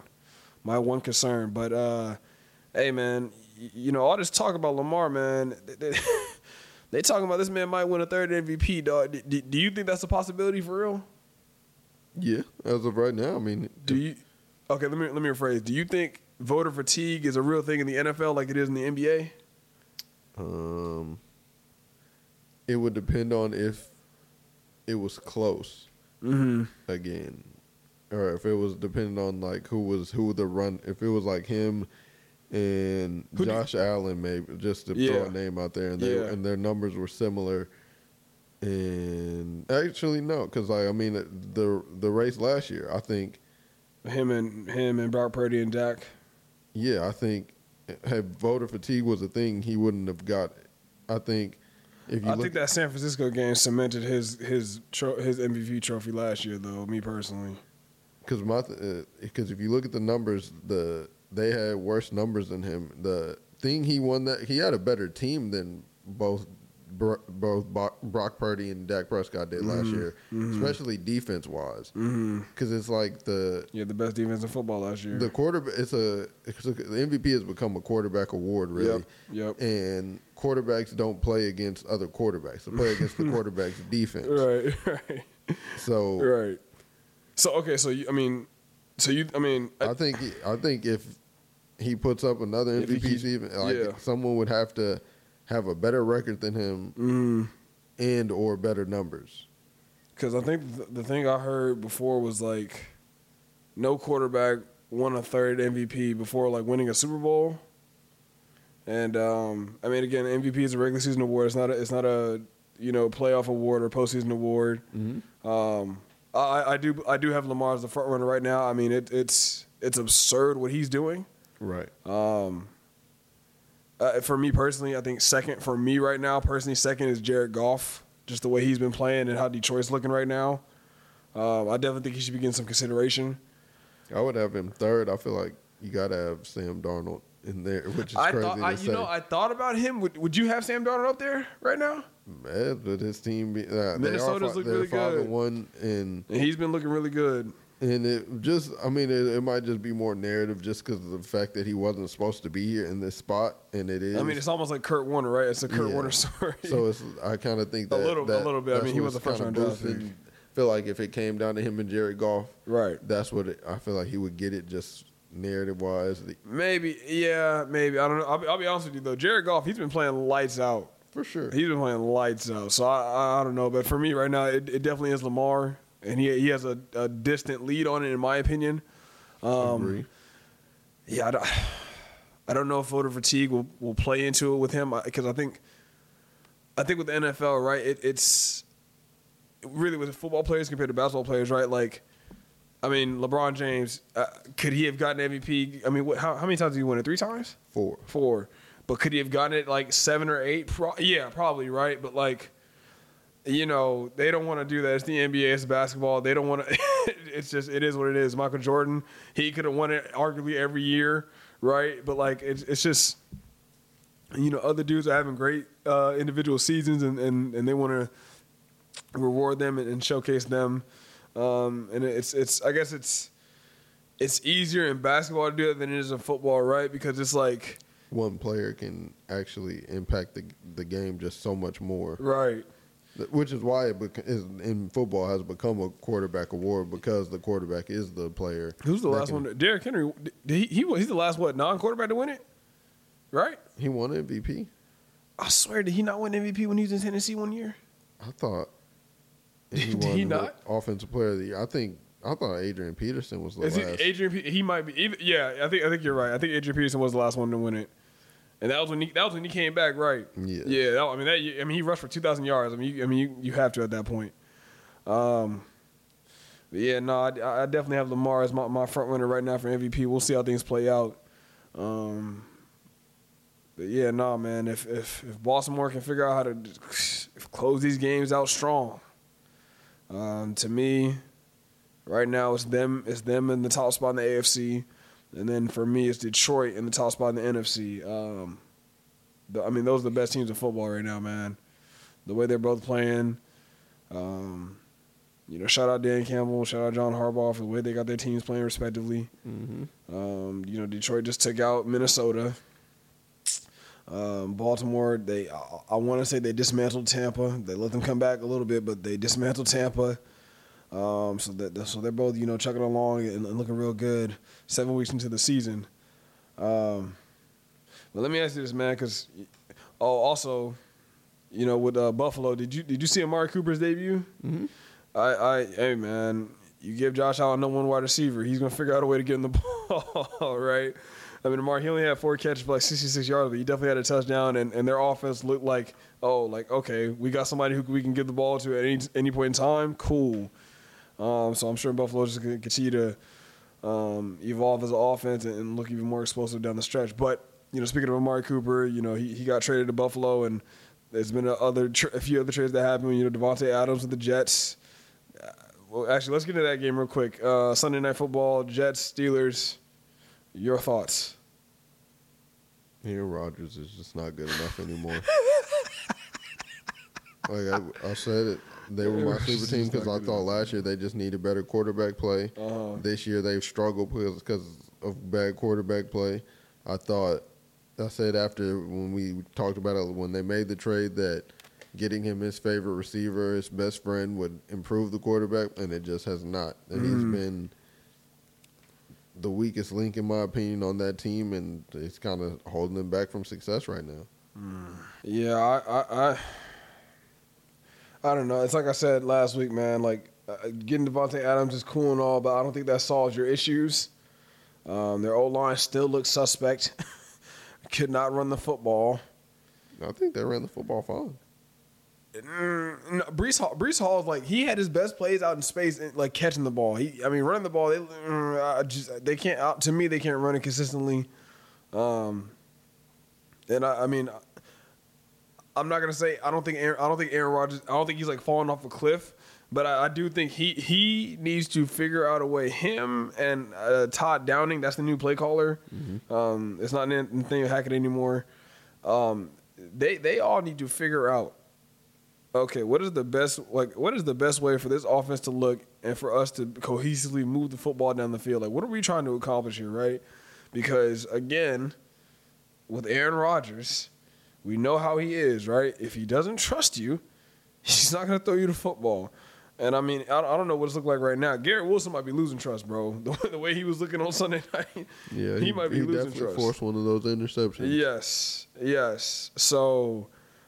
But hey, man, you know all this talk about Lamar, man. They talking about this man might win a 3rd MVP, dog. Do you think that's a possibility for real? Yeah, as of right now, I mean, Okay, let me rephrase. Do you think voter fatigue is a real thing in the NFL like it is in the NBA? It would depend on if it was close again, or if it was dependent on like who the run. If it was like him and Josh Allen, maybe just to throw a name out there, and their numbers were similar. And actually, no, because the race last year, I think him and Brock Purdy and Dak. Yeah, I think had voter fatigue was a thing, he wouldn't have got it. I think I think that San Francisco game cemented his MVP trophy last year, though. Me personally, because if you look at the numbers, they had worse numbers than him. The thing he won that he had a better team than both both Brock Purdy and Dak Prescott did last year, especially defense wise, because it's like the best defense in football last year. the quarterback. The MVP has become a quarterback award, really. Yep. And quarterbacks don't play against other quarterbacks; they play against the quarterback's defense. Right. So Right. So okay. I think if he puts up another If he MVP keeps- season, someone would have to have a better record than him and or better numbers. Because I think the thing I heard before was like, no quarterback won a third MVP before like winning a Super Bowl. And I mean, again, MVP is a regular season award. It's not a playoff award or postseason award. I do have Lamar as the front runner right now. I mean, it's absurd what he's doing. Right. For me personally, I think second for me right now, second is Jared Goff. Just the way he's been playing and how Detroit's looking right now. I definitely think he should be getting some consideration. I would have him third. I feel like you got to have Sam Darnold in there, which is crazy to say. I thought about him. Would you have Sam Darnold up there right now? Man, but his team, Minnesota's looking really good. 5-1, and he's been looking really good. And it might just be more narrative just because of the fact that he wasn't supposed to be here in this spot, and it is. I mean, it's almost like Kurt Warner, right? It's a Kurt Warner story. So I kind of think that a little bit. I mean, he was the first round draft pick. Feel like if it came down to him and Jared Goff, right? That's what I feel like he would get it just narrative wise. Maybe. I don't know. I'll be honest with you though. Jared Goff, he's been playing lights out for sure. He's been playing lights out. So I don't know, but for me right now, it definitely is Lamar. And he has a distant lead on it, in my opinion. Agree. Yeah, I don't know if voter fatigue will play into it with him, because I think with the NFL, right, it's really with football players compared to basketball players, right? Like, I mean, LeBron James, could he have gotten MVP? I mean, how many times did he win it? 3 times? 4. But could he have gotten it like 7 or 8? Yeah, probably, right? But like, they don't want to do that. It's the NBA. It's basketball. They don't want to. It is what it is. Michael Jordan, he could have won it arguably every year, right? But like, it's just, other dudes are having great individual seasons, and they want to reward them and showcase them. And I guess it's easier in basketball to do it than it is in football, right? Because it's like one player can actually impact the game just so much more, right? Which is why in football has become a quarterback award, because the quarterback is the player. Who's the last one? Derrick Henry. He's the last non-quarterback to win it, right? He won MVP. I swear, did he not win MVP when he was in Tennessee one year? I thought he won. Did he not? Offensive Player of the Year. I thought Adrian Peterson was the last. He might be. Yeah, I think you're right. I think Adrian Peterson was the last one to win it. And that was when he came back, right? Yeah. Yeah. He rushed for 2,000 yards. You have to at that point. I definitely have Lamar as my front runner right now for MVP. We'll see how things play out. Man. If Baltimore can figure out how to close these games out strong, to me, right now it's them in the top spot in the AFC. And then for me, it's Detroit in the top spot in the NFC. Those are the best teams in football right now, man. The way they're both playing. Shout out Dan Campbell, shout out John Harbaugh for the way they got their teams playing respectively. Mm-hmm. Detroit just took out Minnesota. Baltimore, I want to say they dismantled Tampa. They let them come back a little bit, but they dismantled Tampa. So they're both chugging along and looking real good 7 weeks into the season. But let me ask you this, man, because also, with Buffalo, did you see Amari Cooper's debut? Mm-hmm. Hey man, you give Josh Allen no one wide receiver, he's gonna figure out a way to get in the ball, right? Amari, he only had 4 catches for like 66 yards, but he definitely had a touchdown, and their offense looked like, okay, we got somebody who we can give the ball to at any point in time. Cool. So I'm sure Buffalo is going to continue to evolve as an offense and look even more explosive down the stretch. But, speaking of Amari Cooper, he got traded to Buffalo, and there's been a few other trades that happened. Devontae Adams with the Jets. Well, actually, let's get into that game real quick. Sunday Night Football, Jets, Steelers. Your thoughts? Aaron Rodgers is just not good enough anymore. Like I said it. They were my sleeper team because I thought last year they just needed better quarterback play. This year they've struggled because of bad quarterback play. I said after when we talked about it, when they made the trade, that getting him his favorite receiver, his best friend, would improve the quarterback, and it just has not. And he's been the weakest link, in my opinion, on that team, and it's kind of holding them back from success right now. Yeah, I don't know. It's like I said last week, man. Like getting Devontae Adams is cool and all, but I don't think that solves your issues. Their O-line still looks suspect. Could not run the football. I think they ran the football fine. No, Breece Hall is like, he had his best plays out in space, like catching the ball. Running the ball, they can't. To me, they can't run it consistently. And I'm not gonna say I don't think Aaron Rodgers. I don't think he's like falling off a cliff, but I do think he needs to figure out a way. Him and Todd Downing, that's the new play caller. It's not Nathaniel Hackett anymore. They all need to figure out. Okay, what is the best way for this offense to look and for us to cohesively move the football down the field? Like, what are we trying to accomplish here, right? Because again, with Aaron Rodgers, we know how he is, right? If he doesn't trust you, he's not going to throw you the football. And I don't know what it's looking like right now. Garrett Wilson might be losing trust, bro. The way he was looking on Sunday night, he might be losing trust. He forced one of those interceptions. Yes. So,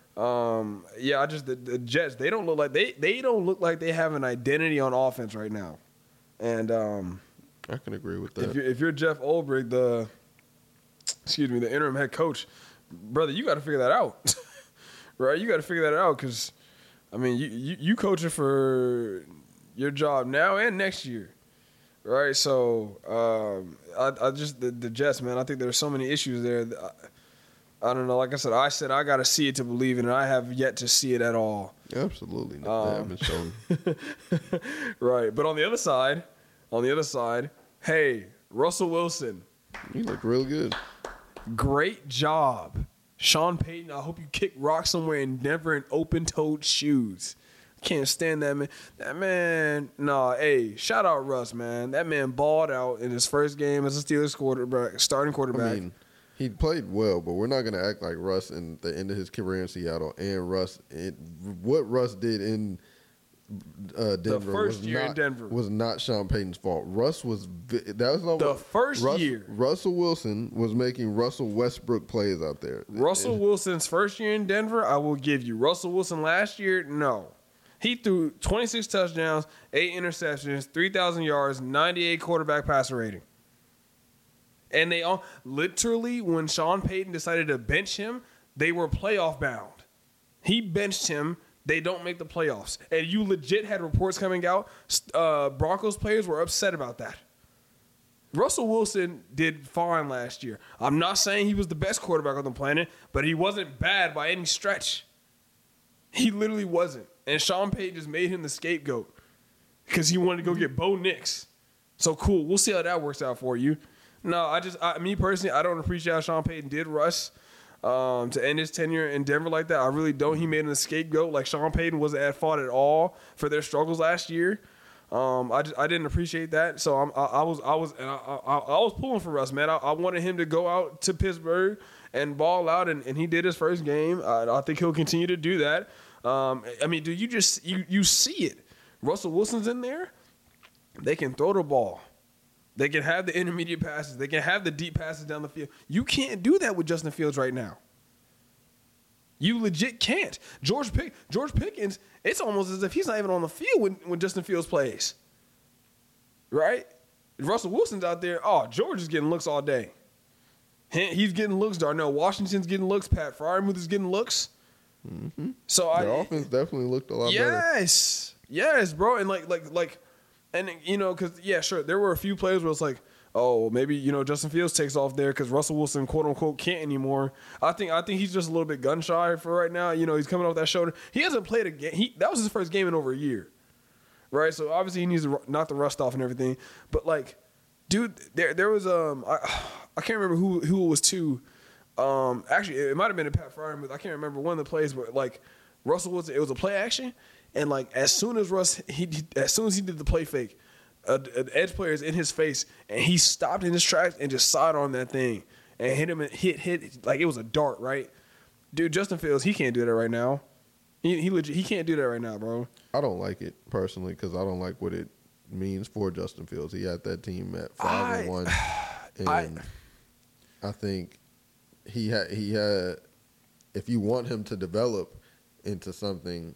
the Jets, they don't look like they have an identity on offense right now. And I can agree with that. If you're Jeff Ulbrich, the interim head coach, brother, you got to figure that out, right? You got to figure that out because, you coaching for your job now and next year, right? So, the Jets, man, I think there's so many issues there. I don't know. Like I said I got to see it to believe it, and I have yet to see it at all. Absolutely not. They haven't shown. Right, but on the other side, hey, Russell Wilson. He looked real good. Great job. Sean Payton, I hope you kick rocks somewhere in Denver in open-toed shoes. Can't stand that man. That man, hey, shout out Russ, man. That man balled out in his first game as a Steelers starting quarterback. He played well, but we're not going to act like Russ in the end of his career in Seattle and what Russ did in Denver the first year in Denver was not Sean Payton's fault. Russell Wilson was making Russell Westbrook plays out there. Russell Wilson's first year in Denver, I will give you. Russell Wilson last year, no. He threw 26 touchdowns, 8 interceptions, 3,000 yards, 98 quarterback passer rating. And they all literally, when Sean Payton decided to bench him, they were playoff bound. He benched him. They don't make the playoffs. And you legit had reports coming out. Broncos players were upset about that. Russell Wilson did fine last year. I'm not saying he was the best quarterback on the planet, but he wasn't bad by any stretch. He literally wasn't. And Sean Payton just made him the scapegoat because he wanted to go get Bo Nix. So cool. We'll see how that works out for you. No, me personally, I don't appreciate how Sean Payton did Russ to end his tenure in Denver like that. I really don't. He made him a scapegoat. Like Sean Payton wasn't at fault at all for their struggles last year. I didn't appreciate that. So I was pulling for Russ, man. I wanted him to go out to Pittsburgh and ball out, and he did his first game. I think he'll continue to do that. Dude, you see it. Russell Wilson's in there. They can throw the ball. They can have the intermediate passes. They can have the deep passes down the field. You can't do that with Justin Fields right now. You legit can't. George Pickens, it's almost as if he's not even on the field when Justin Fields plays. Right? Russell Wilson's out there. Oh, George is getting looks all day. He's getting looks. Darnell Washington's getting looks. Pat Freiermuth is getting looks. Mm-hmm. So their offense definitely looked a lot better. Yes, bro. And and because sure, there were a few plays where it's like, oh, maybe Justin Fields takes off there because Russell Wilson quote unquote can't anymore. I think he's just a little bit gun shy for right now. He's coming off that shoulder. He hasn't played a game. That was his first game in over a year, right? So obviously he needs to knock the rust off and everything. But dude, there was I can't remember who it was to. Actually, it might have been a Pat Freiermuth. I can't remember one of the plays where Russell Wilson, it was a play action, and like as soon as he did the play fake, an edge player is in his face, and he stopped in his tracks and just sidearmed that thing and hit him and hit like it was a dart, right? Dude, Justin Fields, he can't do that right now. He can't do that right now, bro. I don't like it personally because I don't like what it means for Justin Fields. He had that team at 5-1, and I think he had. If you want him to develop into something,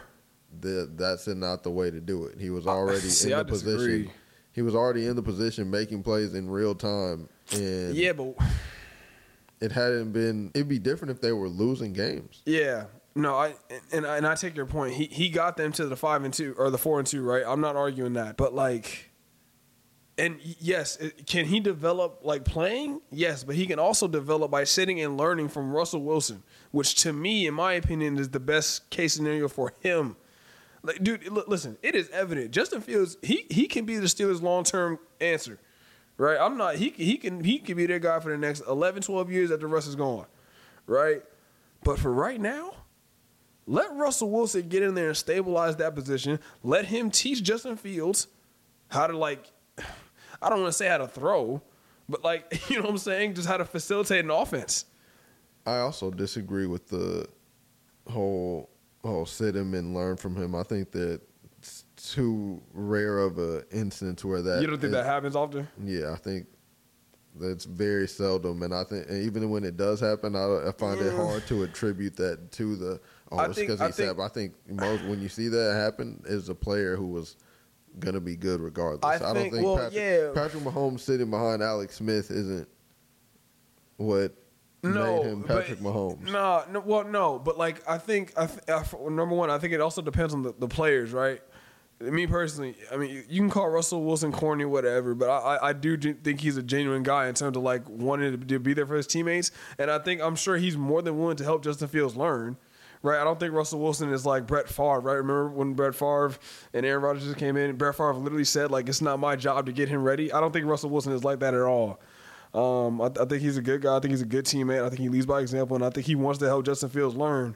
that's not the way to do it. He was already in the position. He was already in the position making plays in real time, and yeah, but it hadn't been. It'd be different if they were losing games. Yeah. No, I take your point. He got them to the 5-2 or the 4-2, right? I'm not arguing that, but like, and yes, can he develop like playing? Yes, but he can also develop by sitting and learning from Russell Wilson, which to me, in my opinion, is the best case scenario for him. Like, dude, listen, it is evident. Justin Fields, he can be the Steelers' long-term answer, right? I'm not. He can be their guy for the next 11, 12 years after Russ is gone, right? But for right now. Let Russell Wilson get in there and stabilize that position. Let him teach Justin Fields how to, like, I don't want to say how to throw, but, like, you know what I'm saying? Just how to facilitate an offense. I also disagree with the whole sit him and learn from him. I think that it's too rare of an instance where that. You don't think that happens often? Yeah, I think that's very seldom. And I think even when it does happen, I find it hard to attribute that to the. Oh, it's because he said. But I think most when you see that happen, is a player who was gonna be good regardless. I don't think Patrick Mahomes sitting behind Alex Smith isn't what made him Patrick Mahomes. No, but like I think number one, I think it also depends on the players, right? Me personally, I mean, you can call Russell Wilson corny, whatever, but I do think he's a genuine guy in terms of like wanting to be there for his teammates, and I'm sure he's more than willing to help Justin Fields learn. Right, I don't think Russell Wilson is like Brett Favre, right? Remember when Brett Favre and Aaron Rodgers just came in? Brett Favre literally said, like, it's not my job to get him ready. I don't think Russell Wilson is like that at all. I think he's a good guy. I think he's a good teammate. I think he leads by example, and I think he wants to help Justin Fields learn.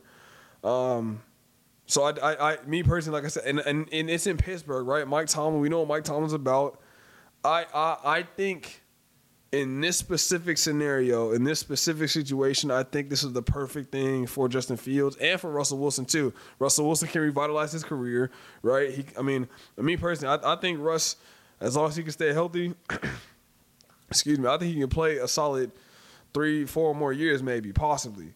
So me personally, like I said, and it's in Pittsburgh, right? Mike Tomlin, we know what Mike Tomlin's about. I think in this specific scenario, in this specific situation, I think this is the perfect thing for Justin Fields and for Russell Wilson too. Russell Wilson can revitalize his career, right? Me personally, I think Russ, as long as he can stay healthy, excuse me, I think he can play a solid 3-4 more years, maybe, possibly.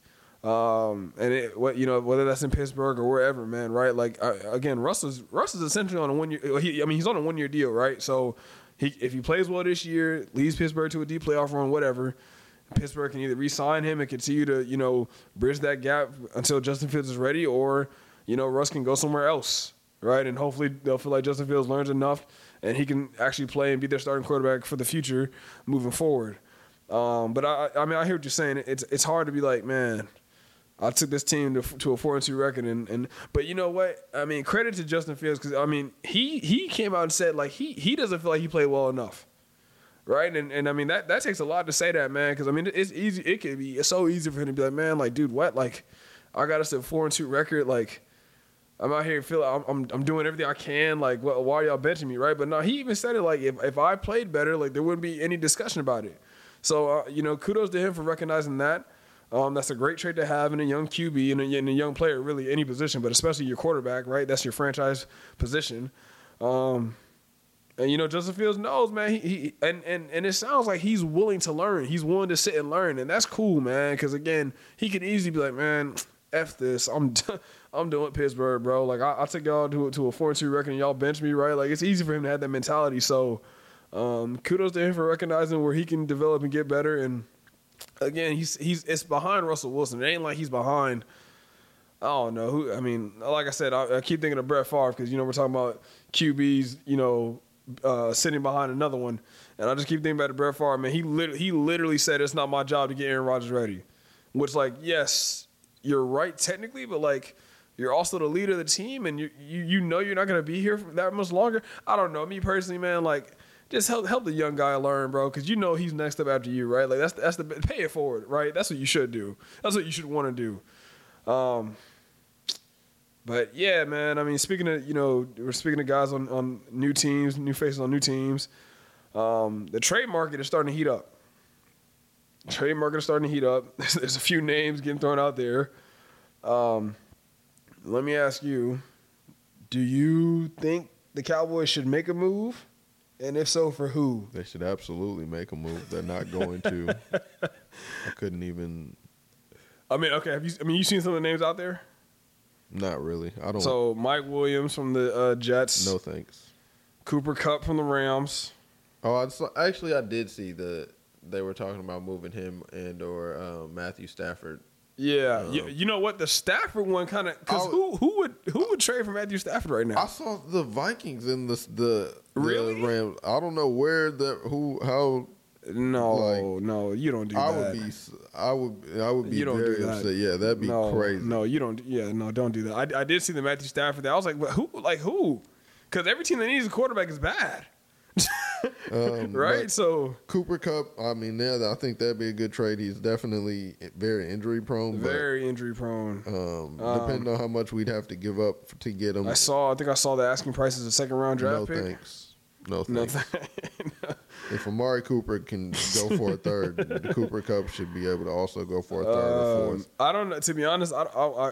Whether that's in Pittsburgh or wherever, man, right? Like again, Russ is essentially on a 1 year. He's on a 1 year deal, right? So. If he plays well this year, leads Pittsburgh to a deep playoff run, whatever, Pittsburgh can either re-sign him and continue to, bridge that gap until Justin Fields is ready, or, Russ can go somewhere else, right? And hopefully they'll feel like Justin Fields learns enough and he can actually play and be their starting quarterback for the future moving forward. But I hear what you're saying. It's hard to be like, man, I took this team to a 4-2 record, but you know what? I mean, credit to Justin Fields because he came out and said like he doesn't feel like he played well enough, right? And I mean that takes a lot to say that, man, because I mean it's easy. It's so easy for him to be like, man, like dude, what? Like I got us a 4-2 record. Like I'm out here feeling I'm doing everything I can. Like why are y'all benching me, right? But no, he even said it like if I played better, like there wouldn't be any discussion about it. So kudos to him for recognizing that. That's a great trait to have in a young QB and a young player, really any position, but especially your quarterback, right? That's your franchise position. And Justin Fields knows, man. He it sounds like he's willing to learn. He's willing to sit and learn, and that's cool, man. Because again, he could easily be like, man, F this. I'm doing Pittsburgh, bro. Like I took y'all to a 4-2 record, and y'all bench me, right? Like it's easy for him to have that mentality. So kudos to him for recognizing where he can develop and get better. And again, it's behind Russell Wilson. It ain't like he's behind. I don't know who. I mean, like I said, I keep thinking of Brett Favre because we're talking about QBs, sitting behind another one, and I just keep thinking about Brett Favre. Man, he literally said it's not my job to get Aaron Rodgers ready, which like yes, you're right technically, but like you're also the leader of the team, and you're not gonna be here for that much longer. I don't know. Me personally, man, like. Just help the young guy learn, bro, because he's next up after you, right? Like that's the pay it forward, right? That's what you should do. That's what you should want to do. But yeah, man. I mean, speaking of we're speaking of guys on new teams, new faces on new teams. The trade market is starting to heat up. There's a few names getting thrown out there. Let me ask you: do you think the Cowboys should make a move? And if so, for who? They should absolutely make a move. They're not going to. I couldn't even. I mean, okay. You seen some of the names out there? Not really. I don't. So Mike Williams from the Jets. No thanks. Cooper Kupp from the Rams. Oh, I did see they were talking about moving him and or Matthew Stafford. Yeah, you know what? The Stafford one kind of because who would trade for Matthew Stafford right now? I saw the Vikings in the Really? Rams. I don't know where how. No, you don't do that. I would be You don't very do that. upset. Yeah, that'd be crazy. No, you don't. Yeah, no, don't do that. I did see the Matthew Stafford there. I was like, who? Because every team that needs a quarterback is bad. Right? So Cooper Kupp, I mean, I think that'd be a good trade. He's definitely very injury prone. Very injury prone. Depending on how much we'd have to give up to get him. I think I saw the asking price as a second round draft pick. No thanks. If Amari Cooper can go for a third, the Cooper Kupp should be able to also go for a third or fourth. I don't know. To be honest, I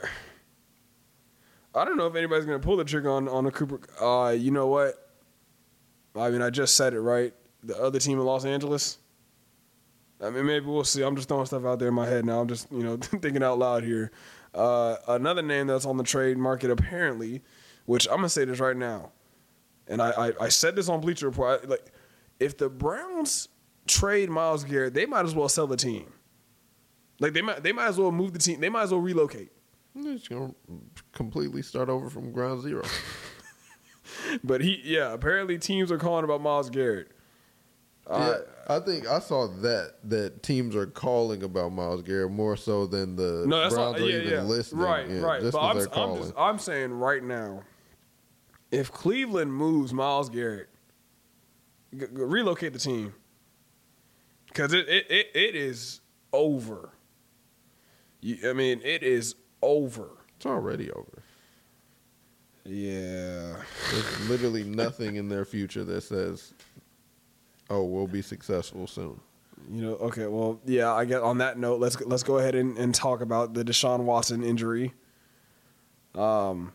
don't know if anybody's going to pull the trigger on a Cooper. You know what? I mean, I just said it, right? The other team in Los Angeles. I mean, maybe we'll see. I'm just throwing stuff out there in my head now. I'm just, thinking out loud here. Another name that's on the trade market apparently, which I'm going to say this right now. And I said this on Bleacher Report. If the Browns trade Myles Garrett, they might as well sell the team. They might as well move the team. They might as well relocate. They're just going to completely start over from ground zero. But apparently teams are calling about Myles Garrett. I think I saw that teams are calling about Myles Garrett more so than the Browns are even listening. Right. Just But they're calling. I'm saying right now, if Cleveland moves Myles Garrett, relocate the team because it is over. It is over. It's already over. Yeah. There's literally nothing in their future that says, "Oh, we'll be successful soon." Okay. Well, yeah. I guess on that note, let's go ahead and talk about the Deshaun Watson injury. Now,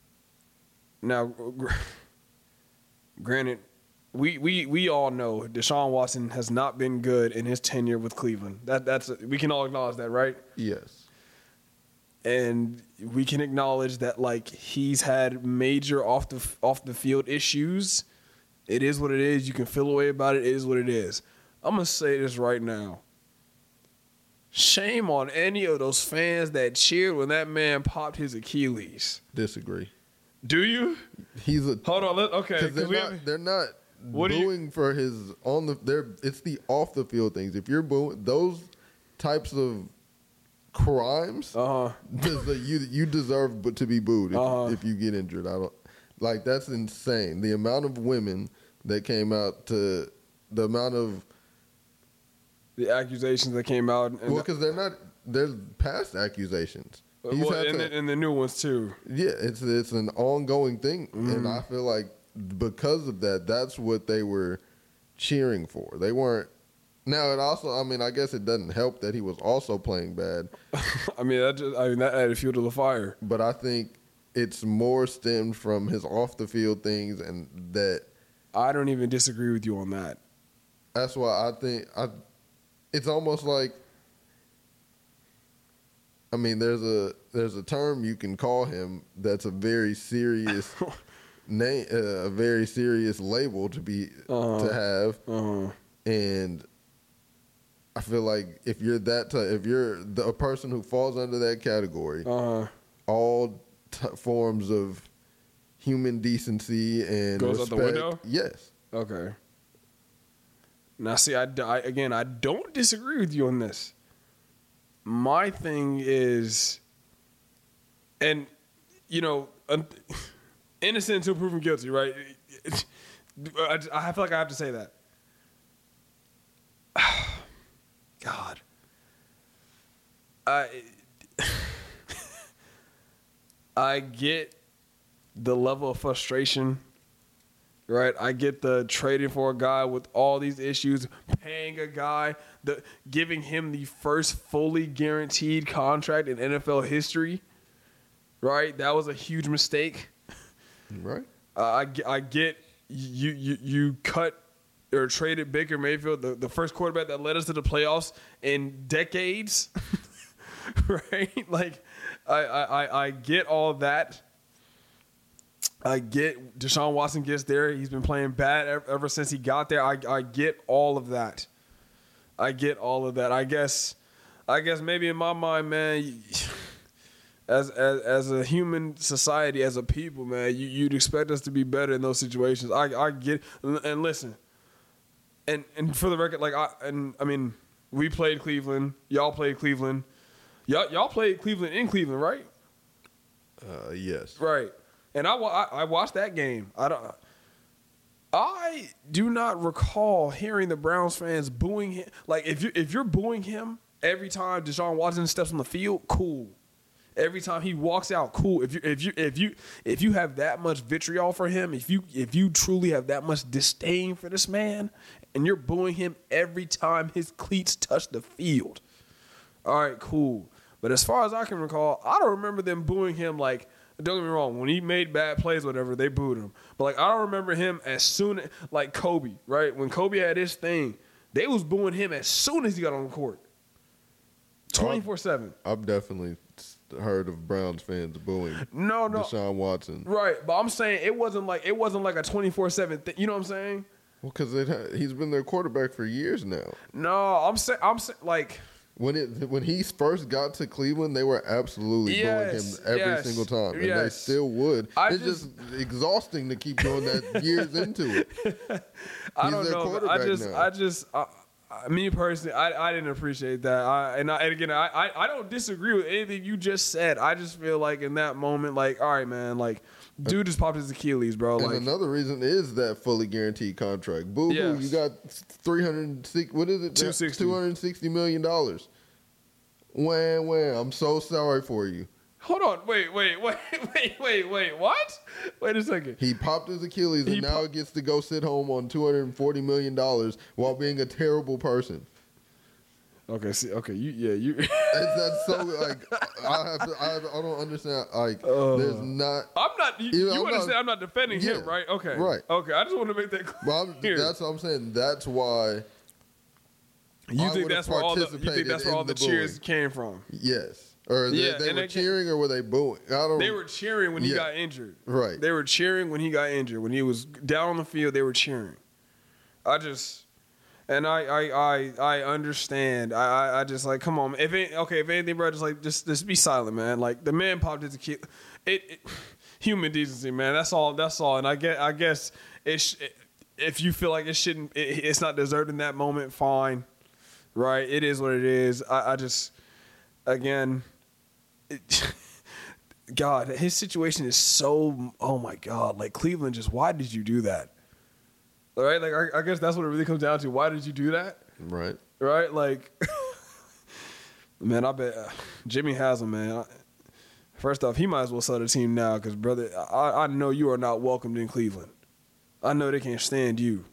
granted, we all know Deshaun Watson has not been good in his tenure with Cleveland. That's we can all acknowledge that, right? Yes. And we can acknowledge that he's had major off the field issues. It is what it is. You can feel away about it. It is what it is. I'm gonna say this right now. Shame on any of those fans that cheered when that man popped his Achilles. Disagree. Do you? Hold on. Okay. They're not booing for his it's the off the field things. If you're booing those types of crimes, you deserve to be booed if you get injured. I don't that's insane. The amount of women that came out the amount of the accusations that came out. Because there's past accusations. And the new ones too. Yeah, it's an ongoing thing, and I feel like because of that, that's what they were cheering for. They weren't. Now it also, I guess it doesn't help that he was also playing bad. that added fuel to the fire. But I think it's more stemmed from his off the field things, and that I don't even disagree with you on that. That's why I think it's almost like. There's a term you can call him that's a very serious name, a very serious label to have, and I feel like if you're if you're a person who falls under that category, all forms of human decency and goes respect, out the window. Yes. Okay. Now, see, I don't disagree with you on this. My thing is, and innocent until proven guilty, right? I feel like I have to say that. God. I get the level of frustration, right? I get the trading for a guy with all these issues, paying a guy, giving him the first fully guaranteed contract in NFL history, right? That was a huge mistake. Right. I get you cut or traded Baker Mayfield, the first quarterback that led us to the playoffs in decades, right? Like, I get all that. I get Deshaun Watson gets there. He's been playing bad ever since he got there. I get all of that. I get all of that. I guess maybe in my mind, man, as a human society, as a people, man, you'd expect us to be better in those situations. I get, and listen, and for the record, like I mean, we played Cleveland. Y'all played Cleveland. Y'all played Cleveland in Cleveland, right? Yes. Right. And I watched that game. I do not recall hearing the Browns fans booing him. Like, if you're booing him every time Deshaun Watson steps on the field, cool. Every time he walks out, cool. If you have that much vitriol for him, if you truly have that much disdain for this man, and you're booing him every time his cleats touch the field, all right, cool. But as far as I can recall, I don't remember them booing him. Like, don't get me wrong, when he made bad plays, whatever, they booed him. But like, I don't remember him as soon like Kobe, right? When Kobe had his thing, they was booing him as soon as he got on the court, 24/7. I've definitely heard of Browns fans booing Deshaun Watson. Right, but I'm saying it wasn't like a 24/7 thing. You know what I'm saying? Well, because he's been their quarterback for years now. No, I'm saying like when he first got to Cleveland, they were absolutely booing him every single time, and they still would. It's just exhausting to keep doing that years into it. I don't know. Me personally, I didn't appreciate that. And again, I don't disagree with anything you just said. I just feel like in that moment, like, all right, man, like, dude just popped his Achilles, bro. And like, another reason is that fully guaranteed contract. Boo hoo, you got $260 million. Wham wham. I'm so sorry for you. Hold on, wait, what? Wait a second. He popped his Achilles and now gets to go sit home on $240 million while being a terrible person. Okay, you. That's so like I don't understand. Like there's not. I'm not. You understand? I'm not defending him, right? Okay, right. Okay, I just want to make that clear. That's what I'm saying. That's why. You think that's where all the cheers came from? Yes. Or they were cheering, or were they booing? They were cheering when he got injured. Right. They were cheering when he got injured. When he was down on the field, they were cheering. I understand. I just like, come on. If anything, bro, just be silent, man. Like, the man popped his kid. Human decency, man. That's all. And I guess if you feel like it's not deserved in that moment, fine. Right. It is what it is. I just, again. God, his situation is so. Oh my God! Like, Cleveland, just why did you do that? All right, like I guess that's what it really comes down to. Why did you do that? Right. Right. Like, man, I bet Jimmy Haslam, man. First off, he might as well sell the team now because, brother, I know you are not welcomed in Cleveland. I know they can't stand you.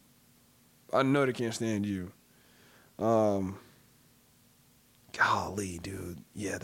Golly, dude. Yeah,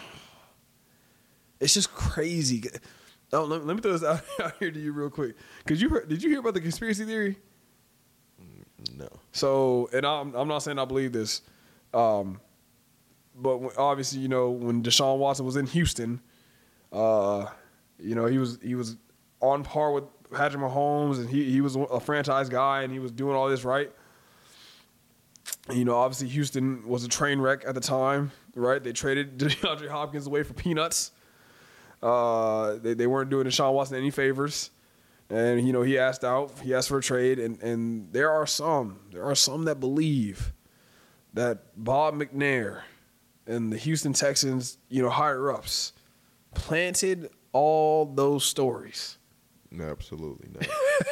it's just crazy. Oh, let me throw this out here to you real quick. Did you hear about the conspiracy theory? No. So, and I'm not saying I believe this, but obviously, when Deshaun Watson was in Houston, he was on par with Patrick Mahomes, and he was a franchise guy, and he was doing all this right. Obviously Houston was a train wreck at the time, right? They traded DeAndre Hopkins away for peanuts. They weren't doing Deshaun Watson any favors. And, he asked for a trade. And there are some that believe that Bob McNair and the Houston Texans, higher ups planted all those stories. No, absolutely not.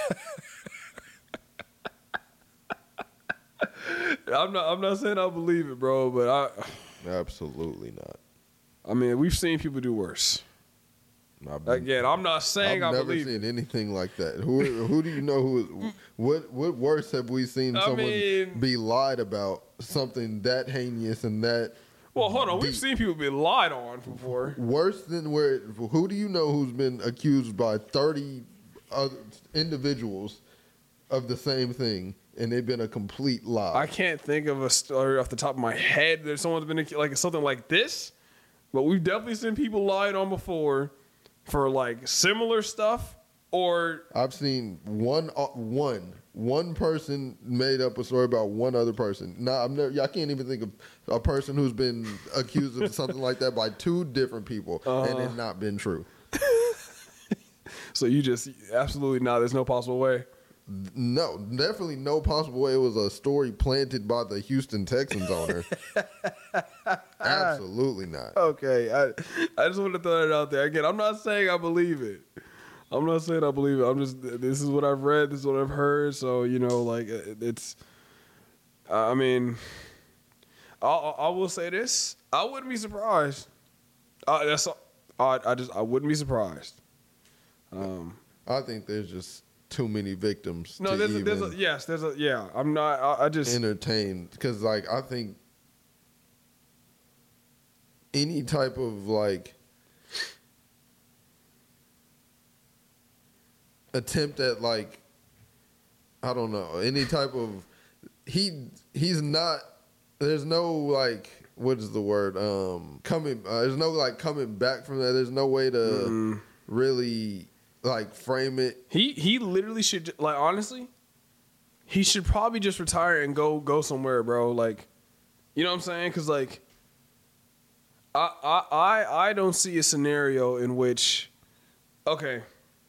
I'm not saying I believe it, bro, but absolutely not. I mean, we've seen people do worse. Again, I'm not saying I've I never believe seen it. anything like that. Who do you know what worse have we seen someone be lied about something that heinous and that Well, hold on. deep? We've seen people be lied on before. Worse than who do you know who's been accused by 30 other individuals of the same thing and they've been a complete lie? I can't think of a story off the top of my head that someone's been like something like this, but we've definitely seen people lied on before for like similar stuff. Or I've seen one person made up a story about one other person. Now I can't even think of a person who's been accused of something like that by two different people and it not been true. so you just absolutely not. There's no possible way. No, definitely no possible way it was a story planted by the Houston Texans owner. Absolutely not. Okay, I just want to throw that out there. Again, I'm not saying I believe it. I'm not saying I believe it. I'm just, this is what I've read, this is what I've heard. So, you know, like it's, I mean, I will say this. I wouldn't be surprised. I wouldn't be surprised. I think there's just too many victims. No, I'm not. I just entertained because, like, I think any type of like attempt at like, I don't know, any type of he's not. There's no like, what is the word? Coming. There's no like coming back from that. There's no way to really like frame it. He literally should, like, honestly, he should probably just retire and go somewhere, bro. Like, you know what I'm saying? Because like, I don't see a scenario in which, okay,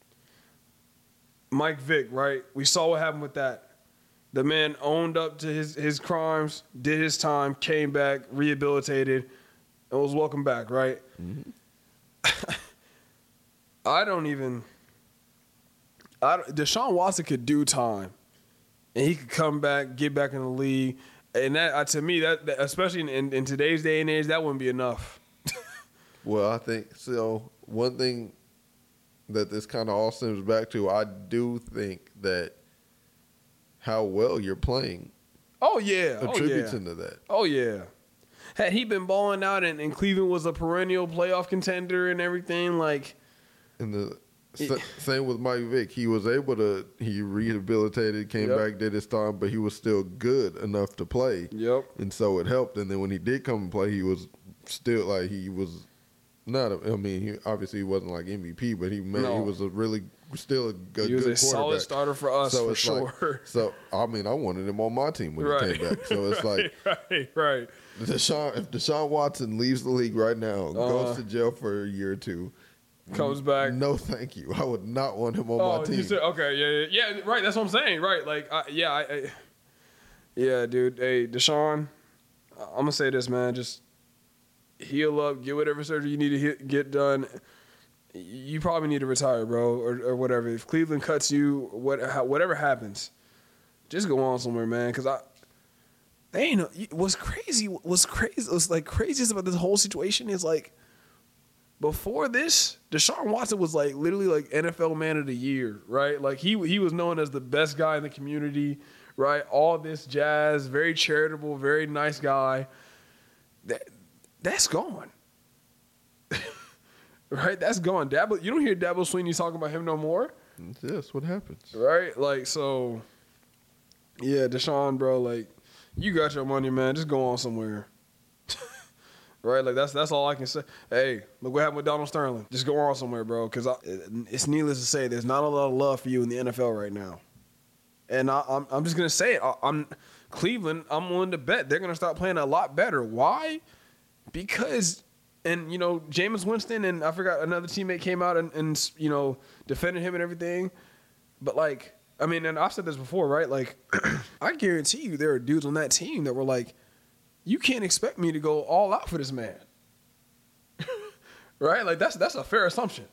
Mike Vick, right? We saw what happened with that. The man owned up to his crimes, did his time, came back, rehabilitated, and was welcome back, right? Mm-hmm. Deshaun Watson could do time, and he could come back, get back in the league, and that to me, that especially in today's day and age, that wouldn't be enough. Well, I think so. One thing that this kind of all stems back to, I do think that how well you're playing. Oh yeah, attributes into that. Oh yeah. Had he been balling out and Cleveland was a perennial playoff contender and everything, like. And the same with Mike Vick. He was able to. He rehabilitated, came back, did his time, but he was still good enough to play. Yep. And so it helped. And then when he did come and play, he was still like he was not. I mean, he obviously wasn't like MVP, but he was a really still a good. He was good a solid starter for us, for sure. Like, so I mean, I wanted him on my team when he came back. So it's like right. If Deshaun Watson leaves the league right now, goes to jail for a year or two. Comes back. No, thank you. I would not want him on my team. You said, okay, yeah, right. That's what I'm saying, right? Like, yeah, dude. Hey, Deshaun, I'm gonna say this, man. Just heal up, get whatever surgery you need to get done. You probably need to retire, bro, or whatever. If Cleveland cuts you, whatever happens, just go on somewhere, man. Because they ain't know. What's crazy like craziest about this whole situation is like. Before this, Deshaun Watson was like literally like NFL Man of the Year, right? Like he was known as the best guy in the community, right? All this jazz, very charitable, very nice guy. That's gone, right? That's gone. You don't hear Dabo Swinney talking about him no more. That's what happens, right? Like so, yeah, Deshaun, bro. Like you got your money, man. Just go on somewhere. Right, like that's all I can say. Hey, look what happened with Donald Sterling. Just go on somewhere, bro. Because it's needless to say, there's not a lot of love for you in the NFL right now. And I'm just gonna say it. I'm Cleveland. I'm willing to bet they're gonna start playing a lot better. Why? Because, and you know, Jameis Winston and I forgot another teammate came out and you know defended him and everything. But like, I mean, and I've said this before, right? Like, I guarantee you, there are dudes on that team that were like. You can't expect me to go all out for this man. Right? Like that's a fair assumption.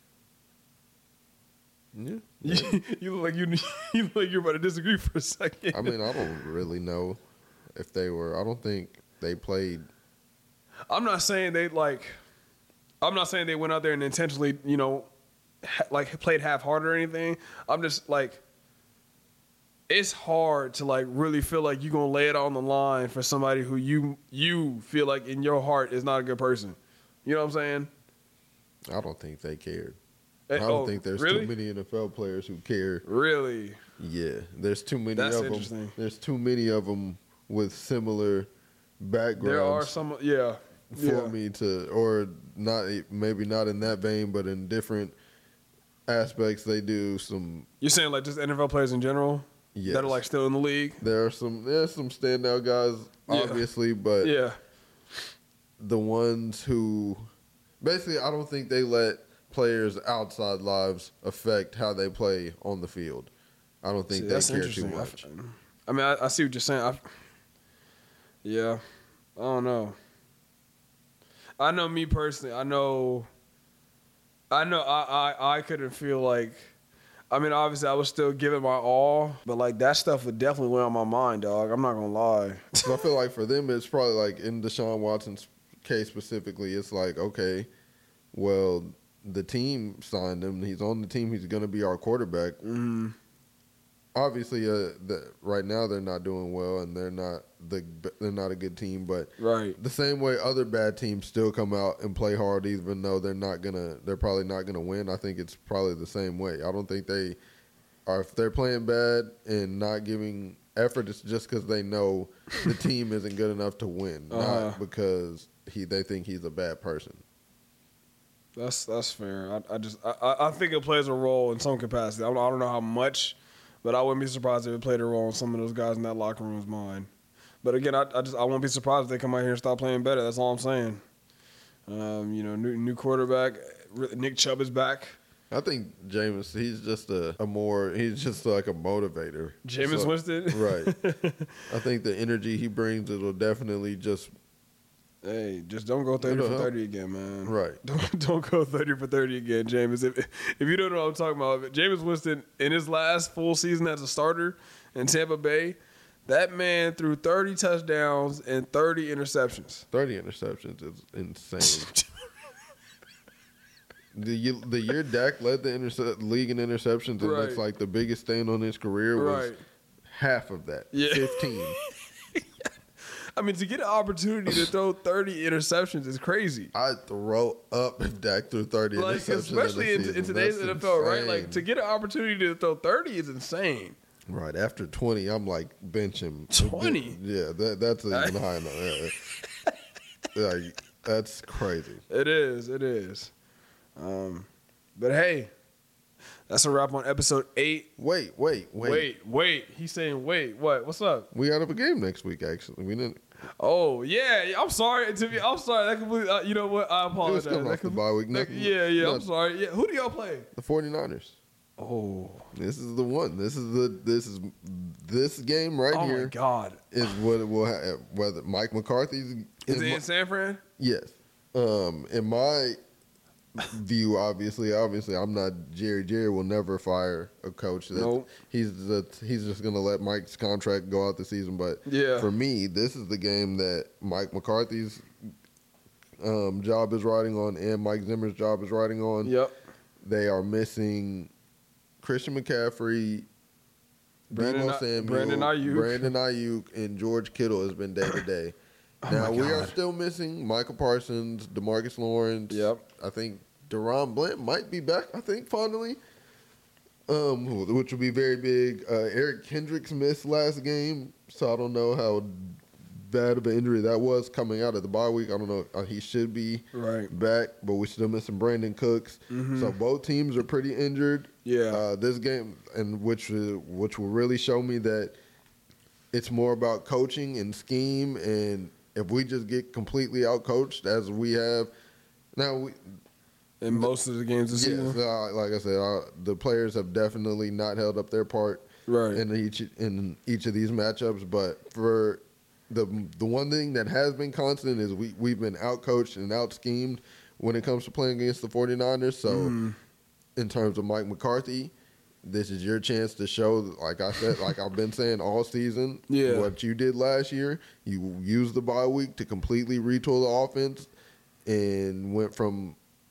Yeah. You look like you're about to disagree for a second. I mean, I don't really know if they were. I don't think they played. I'm not saying they like. I'm not saying they went out there and intentionally, like played half-hearted or anything. I'm just like, it's hard to like really feel like you're gonna lay it on the line for somebody who you feel like in your heart is not a good person. You know what I'm saying? I don't think they cared. I don't think there's really? too many NFL players who care. Really? Yeah, there's too many That's of them. interesting. There's too many of them with similar backgrounds. There are some, yeah. For me to, or not, maybe not in that vein, but in different aspects, they do some. You're saying like just NFL players in general? Yes. That are like still in the league? There's some standout guys, obviously, but Yeah. the ones who, basically, I don't think they let players' outside lives affect how they play on the field. I don't think they care too much. I mean, I see what you're saying. Yeah. I don't know. I know me personally. I know. I couldn't feel like. I mean, obviously, I was still giving my all, but like that stuff would definitely weigh on my mind, dog. I'm not gonna lie. So I feel like for them, it's probably like in Deshaun Watson's case specifically, it's like, okay, well, the team signed him. He's on the team. He's going to be our quarterback. Mm-hmm. Obviously, right now they're not doing well, and they're not a good team. But Right. the same way other bad teams still come out and play hard, even though they're probably not gonna win. I think it's probably the same way. I don't think they are. If they're playing bad and not giving effort, it's just because they know the team isn't good enough to win, not because they think he's a bad person. That's fair. I think it plays a role in some capacity. I don't know how much, but I wouldn't be surprised if it played a role in some of those guys in that locker room's mind. But again, I won't be surprised if they come out here and start playing better. That's all I'm saying. New quarterback. Nick Chubb is back. I think Jameis, he's just he's just like a motivator. Jameis Winston? Right. I think the energy he brings, it'll definitely just. Hey, just don't go 30 for 30 again, man. Right. Don't go 30 for 30 again, Jameis. If you don't know what I'm talking about, Jameis Winston, in his last full season as a starter in Tampa Bay, that man threw 30 touchdowns and 30 interceptions. 30 interceptions is insane. The year Dak led the league in interceptions, and that's like the biggest thing on his career was half of that, 15. I mean, to get an opportunity to throw 30 interceptions is crazy. I'd throw up if Dak threw 30 interceptions. Especially in today's NFL, right? Like, to get an opportunity to throw 30 is insane. Right. After 20, I'm like, bench him. 20? Yeah, that's even high enough. Like, that's crazy. It is. But hey, that's a wrap on episode 8. Wait. He's saying wait. What? What's up? We got a game next week, actually. We didn't. Oh, yeah. I'm sorry. I'm sorry. That completely, you know what? I apologize. It was coming off the bye week. I'm sorry. Yeah. Who do y'all play? The 49ers. Oh. This is the one. This game right here. Oh, my God. Is what it will have. Whether Mike McCarthy's. Is it in San Fran? Yes. In my view, obviously, I'm not Jerry. Jerry will never fire a coach. Nope. He's just gonna let Mike's contract go out the season. But for me, this is the game that Mike McCarthy's job is riding on, and Mike Zimmer's job is riding on. Yep. They are missing Christian McCaffrey, Brandon Ayuk, and George Kittle has been day to day. Now we are still missing Michael Parsons, DeMarcus Lawrence. Yep. I think Deron Bland might be back. I think finally, which will be very big. Eric Kendricks missed last game, so I don't know how bad of an injury that was coming out of the bye week. I don't know. He should be back, but we're still missing Brandon Cooks. Mm-hmm. So both teams are pretty injured. Yeah. This game, and which will really show me that it's more about coaching and scheme, and if we just get completely outcoached as we have now, in most of the games this season, like I said, the players have definitely not held up their part in each of these matchups. But for the one thing that has been constant is we've been outcoached and out schemed when it comes to playing against the 49ers. So in terms of Mike McCarthy, this is your chance to show, like I said, like I've been saying all season, what you did last year. You used the bye week to completely retool the offense and went from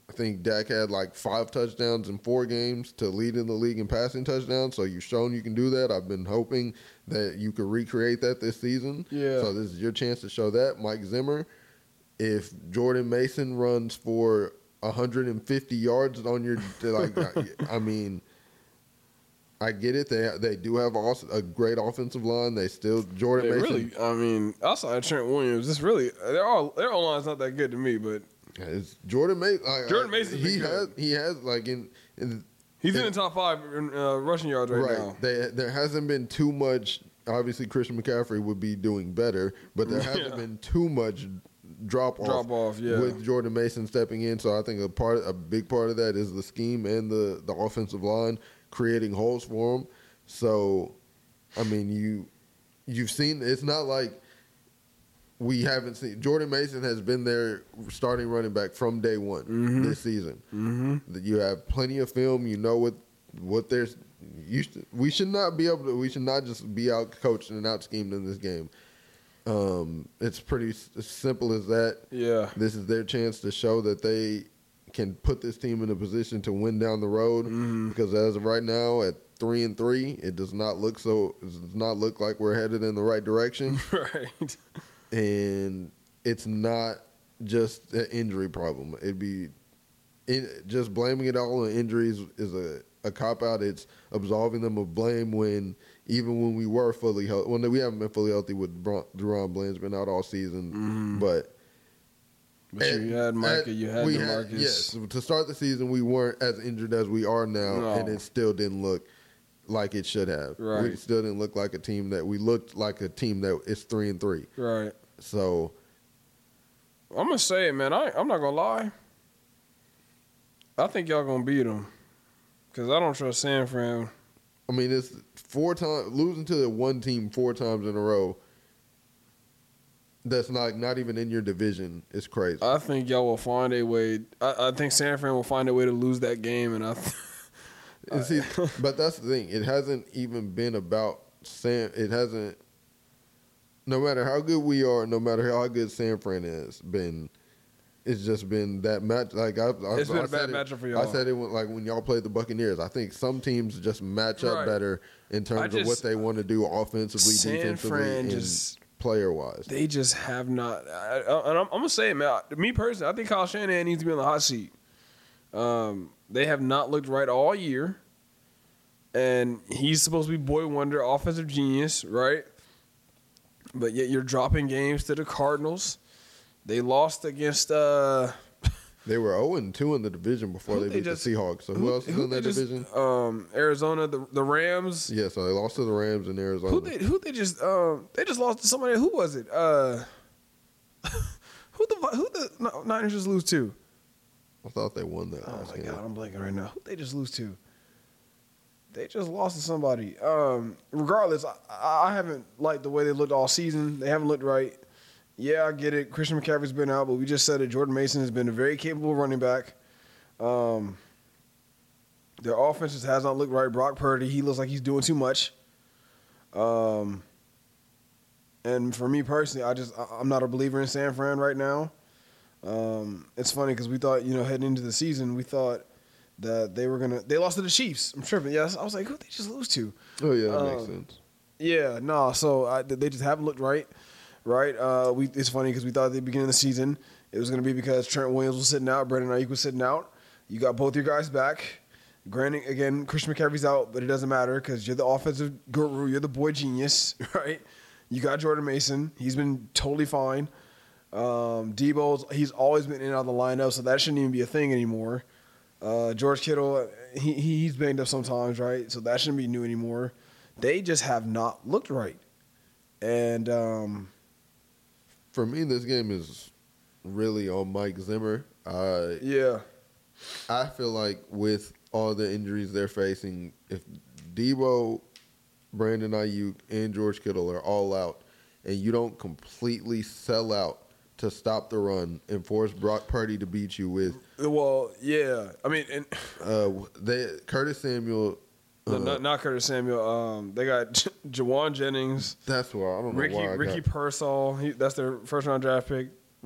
I think Dak had like 5 touchdowns in 4 games to lead in the league in passing touchdowns. So you've shown you can do that. I've been hoping that you could recreate that this season. Yeah. So this is your chance to show that. Mike Zimmer, if Jordan Mason runs for 150 yards on your I mean, I get it. They do have a great offensive line. They still Jordan Mason. Really, I mean, outside of Trent Williams, it's really their O-line's not that good to me, but It's Jordan Mason. Jordan Mason. He has like in he's in the top 5 in rushing yards right now. There hasn't been too much. Obviously, Christian McCaffrey would be doing better, but there hasn't been too much drop off with Jordan Mason stepping in. So I think a big part of that is the scheme and the offensive line creating holes for him. So, I mean, you've seen. It's not like we haven't seen. Jordan Mason has been their starting running back from day one this season. Mm-hmm. You have plenty of film. You know what there's. We should not be able to. We should not just be out coached and out schemed in this game. It's pretty as simple as that. Yeah, this is their chance to show that they can put this team in a position to win down the road. Because as of right now, at 3-3, it does not look like we're headed in the right direction. Right. And it's not just an injury problem. Just blaming it all on injuries is a cop out. It's absolving them of blame when we were fully healthy. Well, we haven't been fully healthy with DeRon Bland's been out all season, but you had Micah, you had DeMarcus. Yes, to start the season, we weren't as injured as we are now, and it still didn't look like it should have. Right. We still didn't look like a team that we looked like a team that is 3-3. Right. So I'm gonna say it, man. I'm not gonna lie. I think y'all gonna beat them because I don't trust San Fran. I mean, it's 4 times losing to the one team 4 times in a row. That's not even in your division. It's crazy. I think y'all will find a way. I think San Fran will find a way to lose that game, and see, but that's the thing. It hasn't even been about San. It hasn't. No matter how good we are, no matter how good San Fran has been, it's just been that match. Like it's been a bad matchup for y'all. I said it like when y'all played the Buccaneers. I think some teams just match up better in terms of what they want to do offensively, defensively, and player-wise. They just have not. And I'm gonna say it, man. Me personally, I think Kyle Shanahan needs to be on the hot seat. They have not looked right all year, and he's supposed to be boy wonder, offensive genius, right? But yet you're dropping games to the Cardinals. They lost against. They were 0-2 in the division before they beat the Seahawks. So who else is in that division? Arizona, the Rams. Yeah, so they lost to the Rams in Arizona. Who they just lost to somebody. Who was it? Who the Niners just lose to? I thought they won that. Oh my God, I'm blanking right now. Who they just lose to? They just lost to somebody. Regardless, I haven't liked the way they looked all season. They haven't looked right. Yeah, I get it. Christian McCaffrey's been out, but we just said it. Jordan Mason has been a very capable running back. Their offense just has not looked right. Brock Purdy, he looks like he's doing too much. And for me personally, I'm not a believer in San Fran right now. It's funny because we thought, heading into the season, we thought that they lost to the Chiefs. I'm tripping. Yes, I was like, who'd they just lose to? Oh yeah, that makes sense. Yeah, no. So they just haven't looked right. Right. It's funny because we thought at the beginning of the season it was going to be because Trent Williams was sitting out, Brandon Ayuk was sitting out. You got both your guys back. Granted, again, Christian McCaffrey's out, but it doesn't matter because you're the offensive guru. You're the boy genius, right? You got Jordan Mason. He's been totally fine. He's always been in and out of the lineup, so that shouldn't even be a thing anymore. George Kittle, he's banged up sometimes, right? So that shouldn't be new anymore. They just have not looked right. And for me, this game is really on Mike Zimmer. Yeah. I feel like with all the injuries they're facing, if Debo, Brandon Ayuk, and George Kittle are all out, and you don't completely sell out to stop the run and force Brock Purdy to beat you with. Well, yeah. I mean, Curtis Samuel. Not Curtis Samuel. They got Jawan Jennings. That's why I don't know why. Ricky Pearsall. That's their first round draft pick.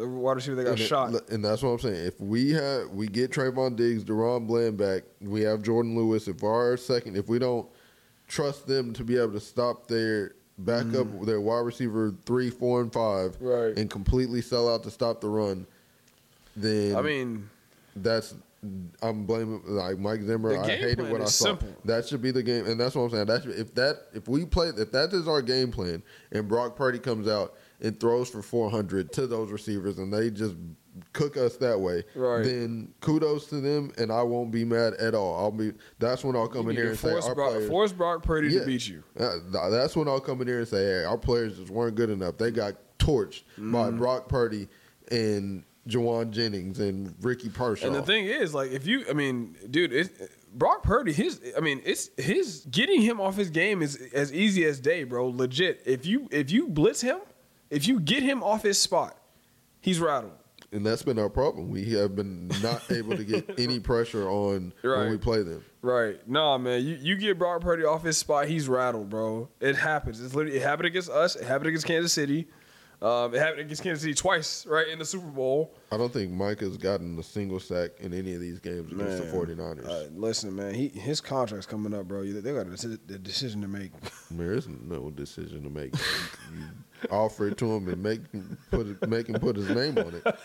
The wide receiver that got shot. And that's what I'm saying. If we get Trayvon Diggs, DeRon Bland back, we have Jordan Lewis. If we don't trust them to be able to stop their backup, their wide receiver 3, 4, and 5, Right. and completely sell out to stop the run, then I mean, I'm blaming like Mike Zimmer. the I game hated plan what I is saw. simple. That should be the game, and that's what I'm saying. If that is our game plan, and Brock Purdy comes out and throws for 400 to those receivers, and they just cook us that way, Right. then kudos to them, and I won't be mad at all. That's when I'll come in here and say our players. Force Brock Purdy to beat you. That's when I'll come in here and say, hey, our players just weren't good enough. They got torched by Brock Purdy and Jawan Jennings and Ricky Pershaw. And the thing is, like, Brock Purdy, his getting him off his game is as easy as day, bro. Legit. If you blitz him, if you get him off his spot, he's rattled. And that's been our problem. We have been not able to get any pressure on when we play them. Right. Nah, man. You get Brock Purdy off his spot, he's rattled, bro. It happens. It happened against us. It happened against Kansas City. It happened against Kansas City twice, right, in the Super Bowl. I don't think Mike has gotten a single sack in any of these games against the 49ers. Listen, man, his contract's coming up, bro. They got a decision to make. There is no decision to make. You offer it to him and make him put his name on it.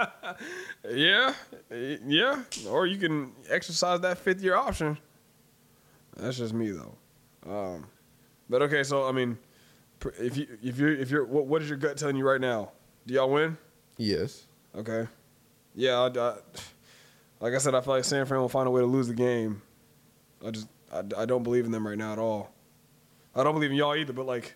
Yeah. Or you can exercise that 5th-year option. That's just me, though. But okay, so I mean, if you're what is your gut telling you right now? Do y'all win? Yes. Okay. Yeah. Like I said, I feel like San Fran will find a way to lose the game. I don't believe in them right now at all. I don't believe in y'all either. But like,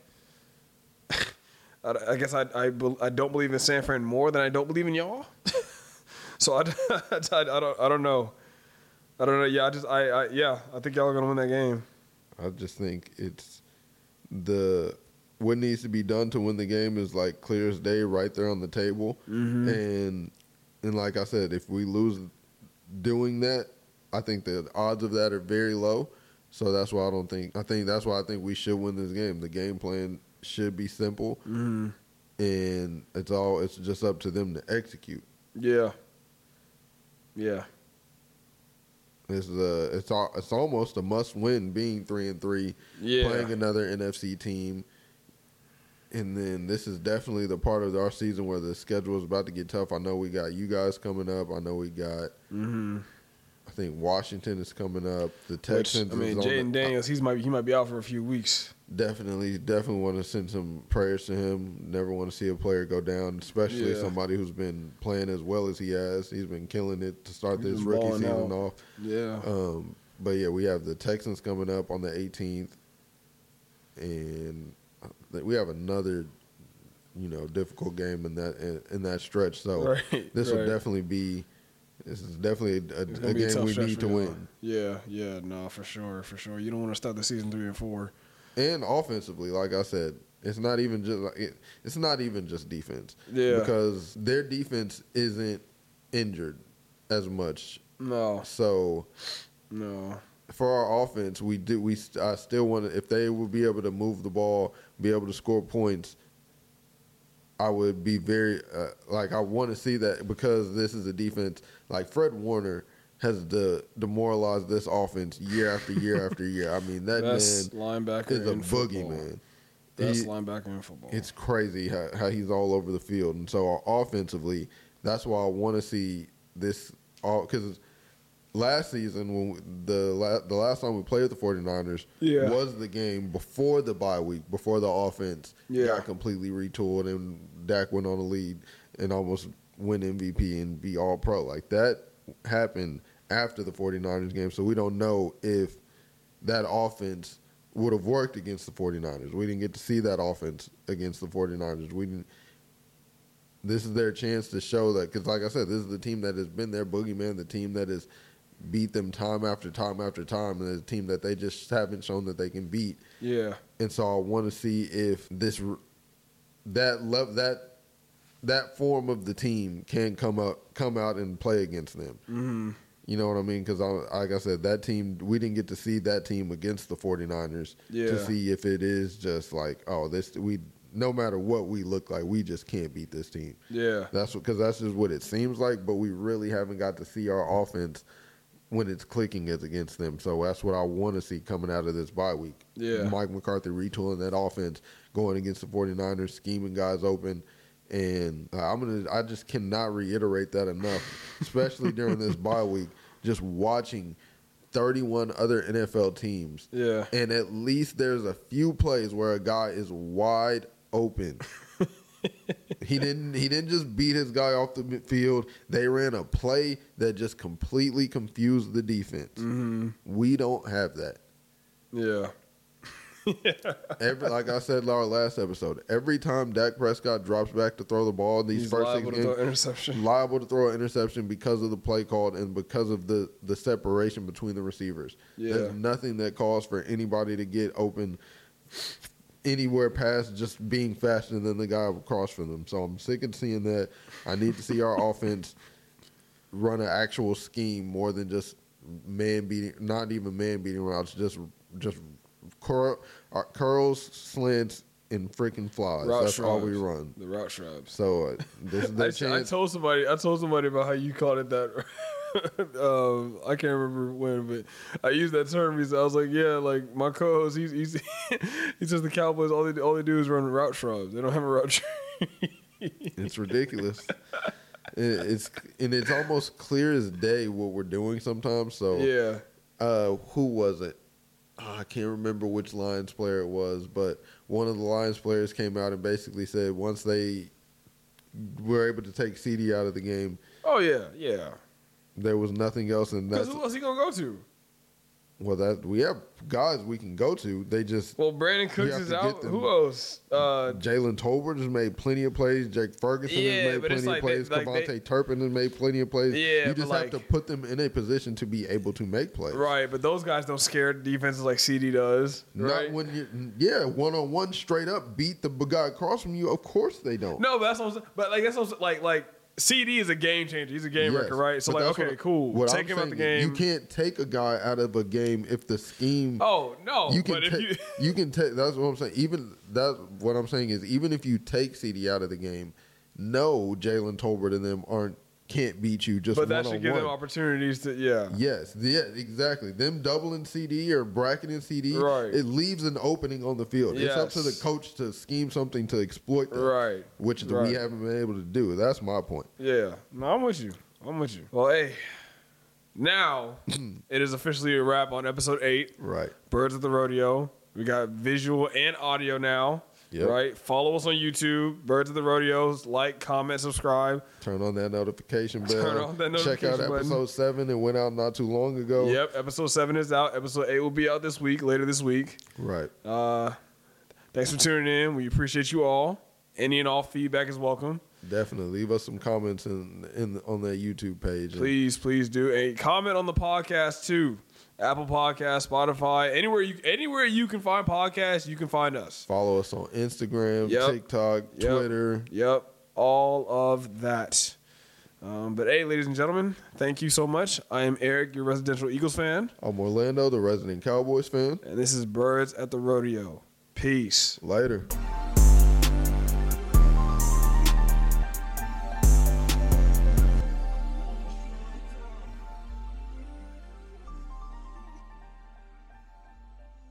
I guess I don't believe in San Fran more than I don't believe in y'all. So I don't know. I don't know. Yeah. I think y'all are gonna win that game. I just think it's what needs to be done to win the game is like clear as day, right there on the table. And like I said, if we lose doing that, I think the odds of that are very low. So that's why that's why I think we should win this game. The game plan should be simple, and it's just up to them to execute. Yeah. It's almost a must win being 3-3, playing another NFC team. And then this is definitely the part of our season where the schedule is about to get tough. I know we got you guys coming up. I know we got, I think Washington is coming up. The Texans. Jaden Daniels, he might be out for a few weeks. Definitely want to send some prayers to him. Never want to see a player go down, especially somebody who's been playing as well as he has. He's been killing it to start this rookie season off. Yeah. But yeah, we have the Texans coming up on the 18th, and we have another, difficult game in that stretch. So this will definitely be. This is definitely a game we need to win. Yeah, no, for sure. You don't want to start the season 3-4. And offensively, like I said, it's not even just defense. Yeah, because their defense isn't injured as much. No. So, no. For our offense, I still want to. If they would be able to move the ball, be able to score points, I would be very I want to see that, because this is a defense like Fred Warner has demoralized this offense year after year after year. I mean, that best man linebacker is a boogeyman. Best linebacker in football. It's crazy how he's all over the field. And so offensively, that's why I want to see this all, because last season, when the last time we played the 49ers was the game before the bye week, before the offense got completely retooled and Dak went on a lead and almost win MVP and be all pro. Like, that happened after the 49ers game, so we don't know if that offense would have worked against the 49ers. We didn't get to see that offense against the 49ers. This is their chance to show that, because like I said, this is the team that has been their boogeyman, the team that has beat them time after time after time, and it's a team that they just haven't shown that they can beat. Yeah. And so I want to see if that form of the team can come out and play against them. Mm-hmm. You know what I mean? Because, like I said, that team, we didn't get to see that team against the 49ers to see if it is just like, no matter what we look like, we just can't beat this team. Yeah. That's just what it seems like, but we really haven't got to see our offense when it's clicking is against them. So that's what I want to see coming out of this bye week. Yeah. Mike McCarthy retooling that offense, going against the 49ers, scheming guys open. And I just cannot reiterate that enough, especially during this bye week, just watching 31 other NFL teams. Yeah. And at least there's a few plays where a guy is wide open. He didn't just beat his guy off the field. They ran a play that just completely confused the defense. Mm-hmm. We don't have that. Yeah. Like I said in our last episode, every time Dak Prescott drops back to throw the ball in these He's first 6 liable to games, throw an interception. liable to throw an interception because of the play called and because of the separation between the receivers. Yeah. There's nothing that calls for anybody to get open anywhere past just being faster than the guy across from them. So I'm sick of seeing that. I need to see our offense run an actual scheme more than just not even man beating routes, just curls, slants, and freaking flies. Route That's all we shrubs. run. The route shrubs. So this is the I chance. told somebody about how you called it that. I can't remember when, but I used that term because I was like, yeah, like my co-host, he says the Cowboys all they do is run route shrubs. They don't have a route tree. It's ridiculous. It's almost clear as day what we're doing sometimes. So Yeah. Who was it? I can't remember which Lions player it was, but one of the Lions players came out and basically said once they were able to take CD out of the game, Oh yeah, yeah. there was nothing else, and Because that's who else he gonna go to? that we have guys we can go to. They just Well, Brandon Cooks have is to get out. them. Who else? Jalen Tolbert has made plenty of plays. Jake Ferguson Yeah, has made but it's plenty of plays. Devontae Turpin has made plenty of plays. Yeah, you just but have to like- put them in a position to be able to make plays. Right, but those guys don't scare defenses like CD does. Right? Not when you, one-on-one straight up beat the guy across from you. Of course they don't. No, but that's what I'm saying. But like that's what I'm saying. Like CD is a game changer. He's a game Yes, wrecker, right? So but like, that's okay, cool. what Take I'm him out the saying is game. You can't take a guy out of a game if the scheme. Oh no! You can but if take. you You can take. That's what I'm saying. What I'm saying is even if you take CD out of the game, no, Jalen Tolbert and them can't beat you just but that one-on-one. should give them opportunities to Yes, exactly. Them doubling CD or bracketing CD, Right. it leaves an opening on the field. It's up to the Yes. coach to scheme something to exploit that, Right. which Right. we haven't been able to do. That's my point. Yeah. No, I'm with you. Well, hey, now it is officially a wrap on episode 8. Right. Birds at the Rodeo. We got visual and audio now. Yep. Right. Follow us on YouTube. Birds at the Rodeos. Like, comment, subscribe. Turn on that notification bell. Turn on that Check out notification button. episode 7. It went out not too long ago. Yep. Episode 7 is out. Episode 8 will be out later this week. Right. Thanks for tuning in. We appreciate you all. Any and all feedback is welcome. Definitely. Leave us some comments on that YouTube page. Please do. And comment on the podcast too. Apple Podcast, Spotify, anywhere you can find podcasts, you can find us. Follow us on Instagram, Yep. TikTok, Twitter. Yep. All of that. But hey, ladies and gentlemen, thank you so much. I am Eric, your residential Eagles fan. I'm Orlando, the resident Cowboys fan. And this is Birds at the Rodeo. Peace. Later.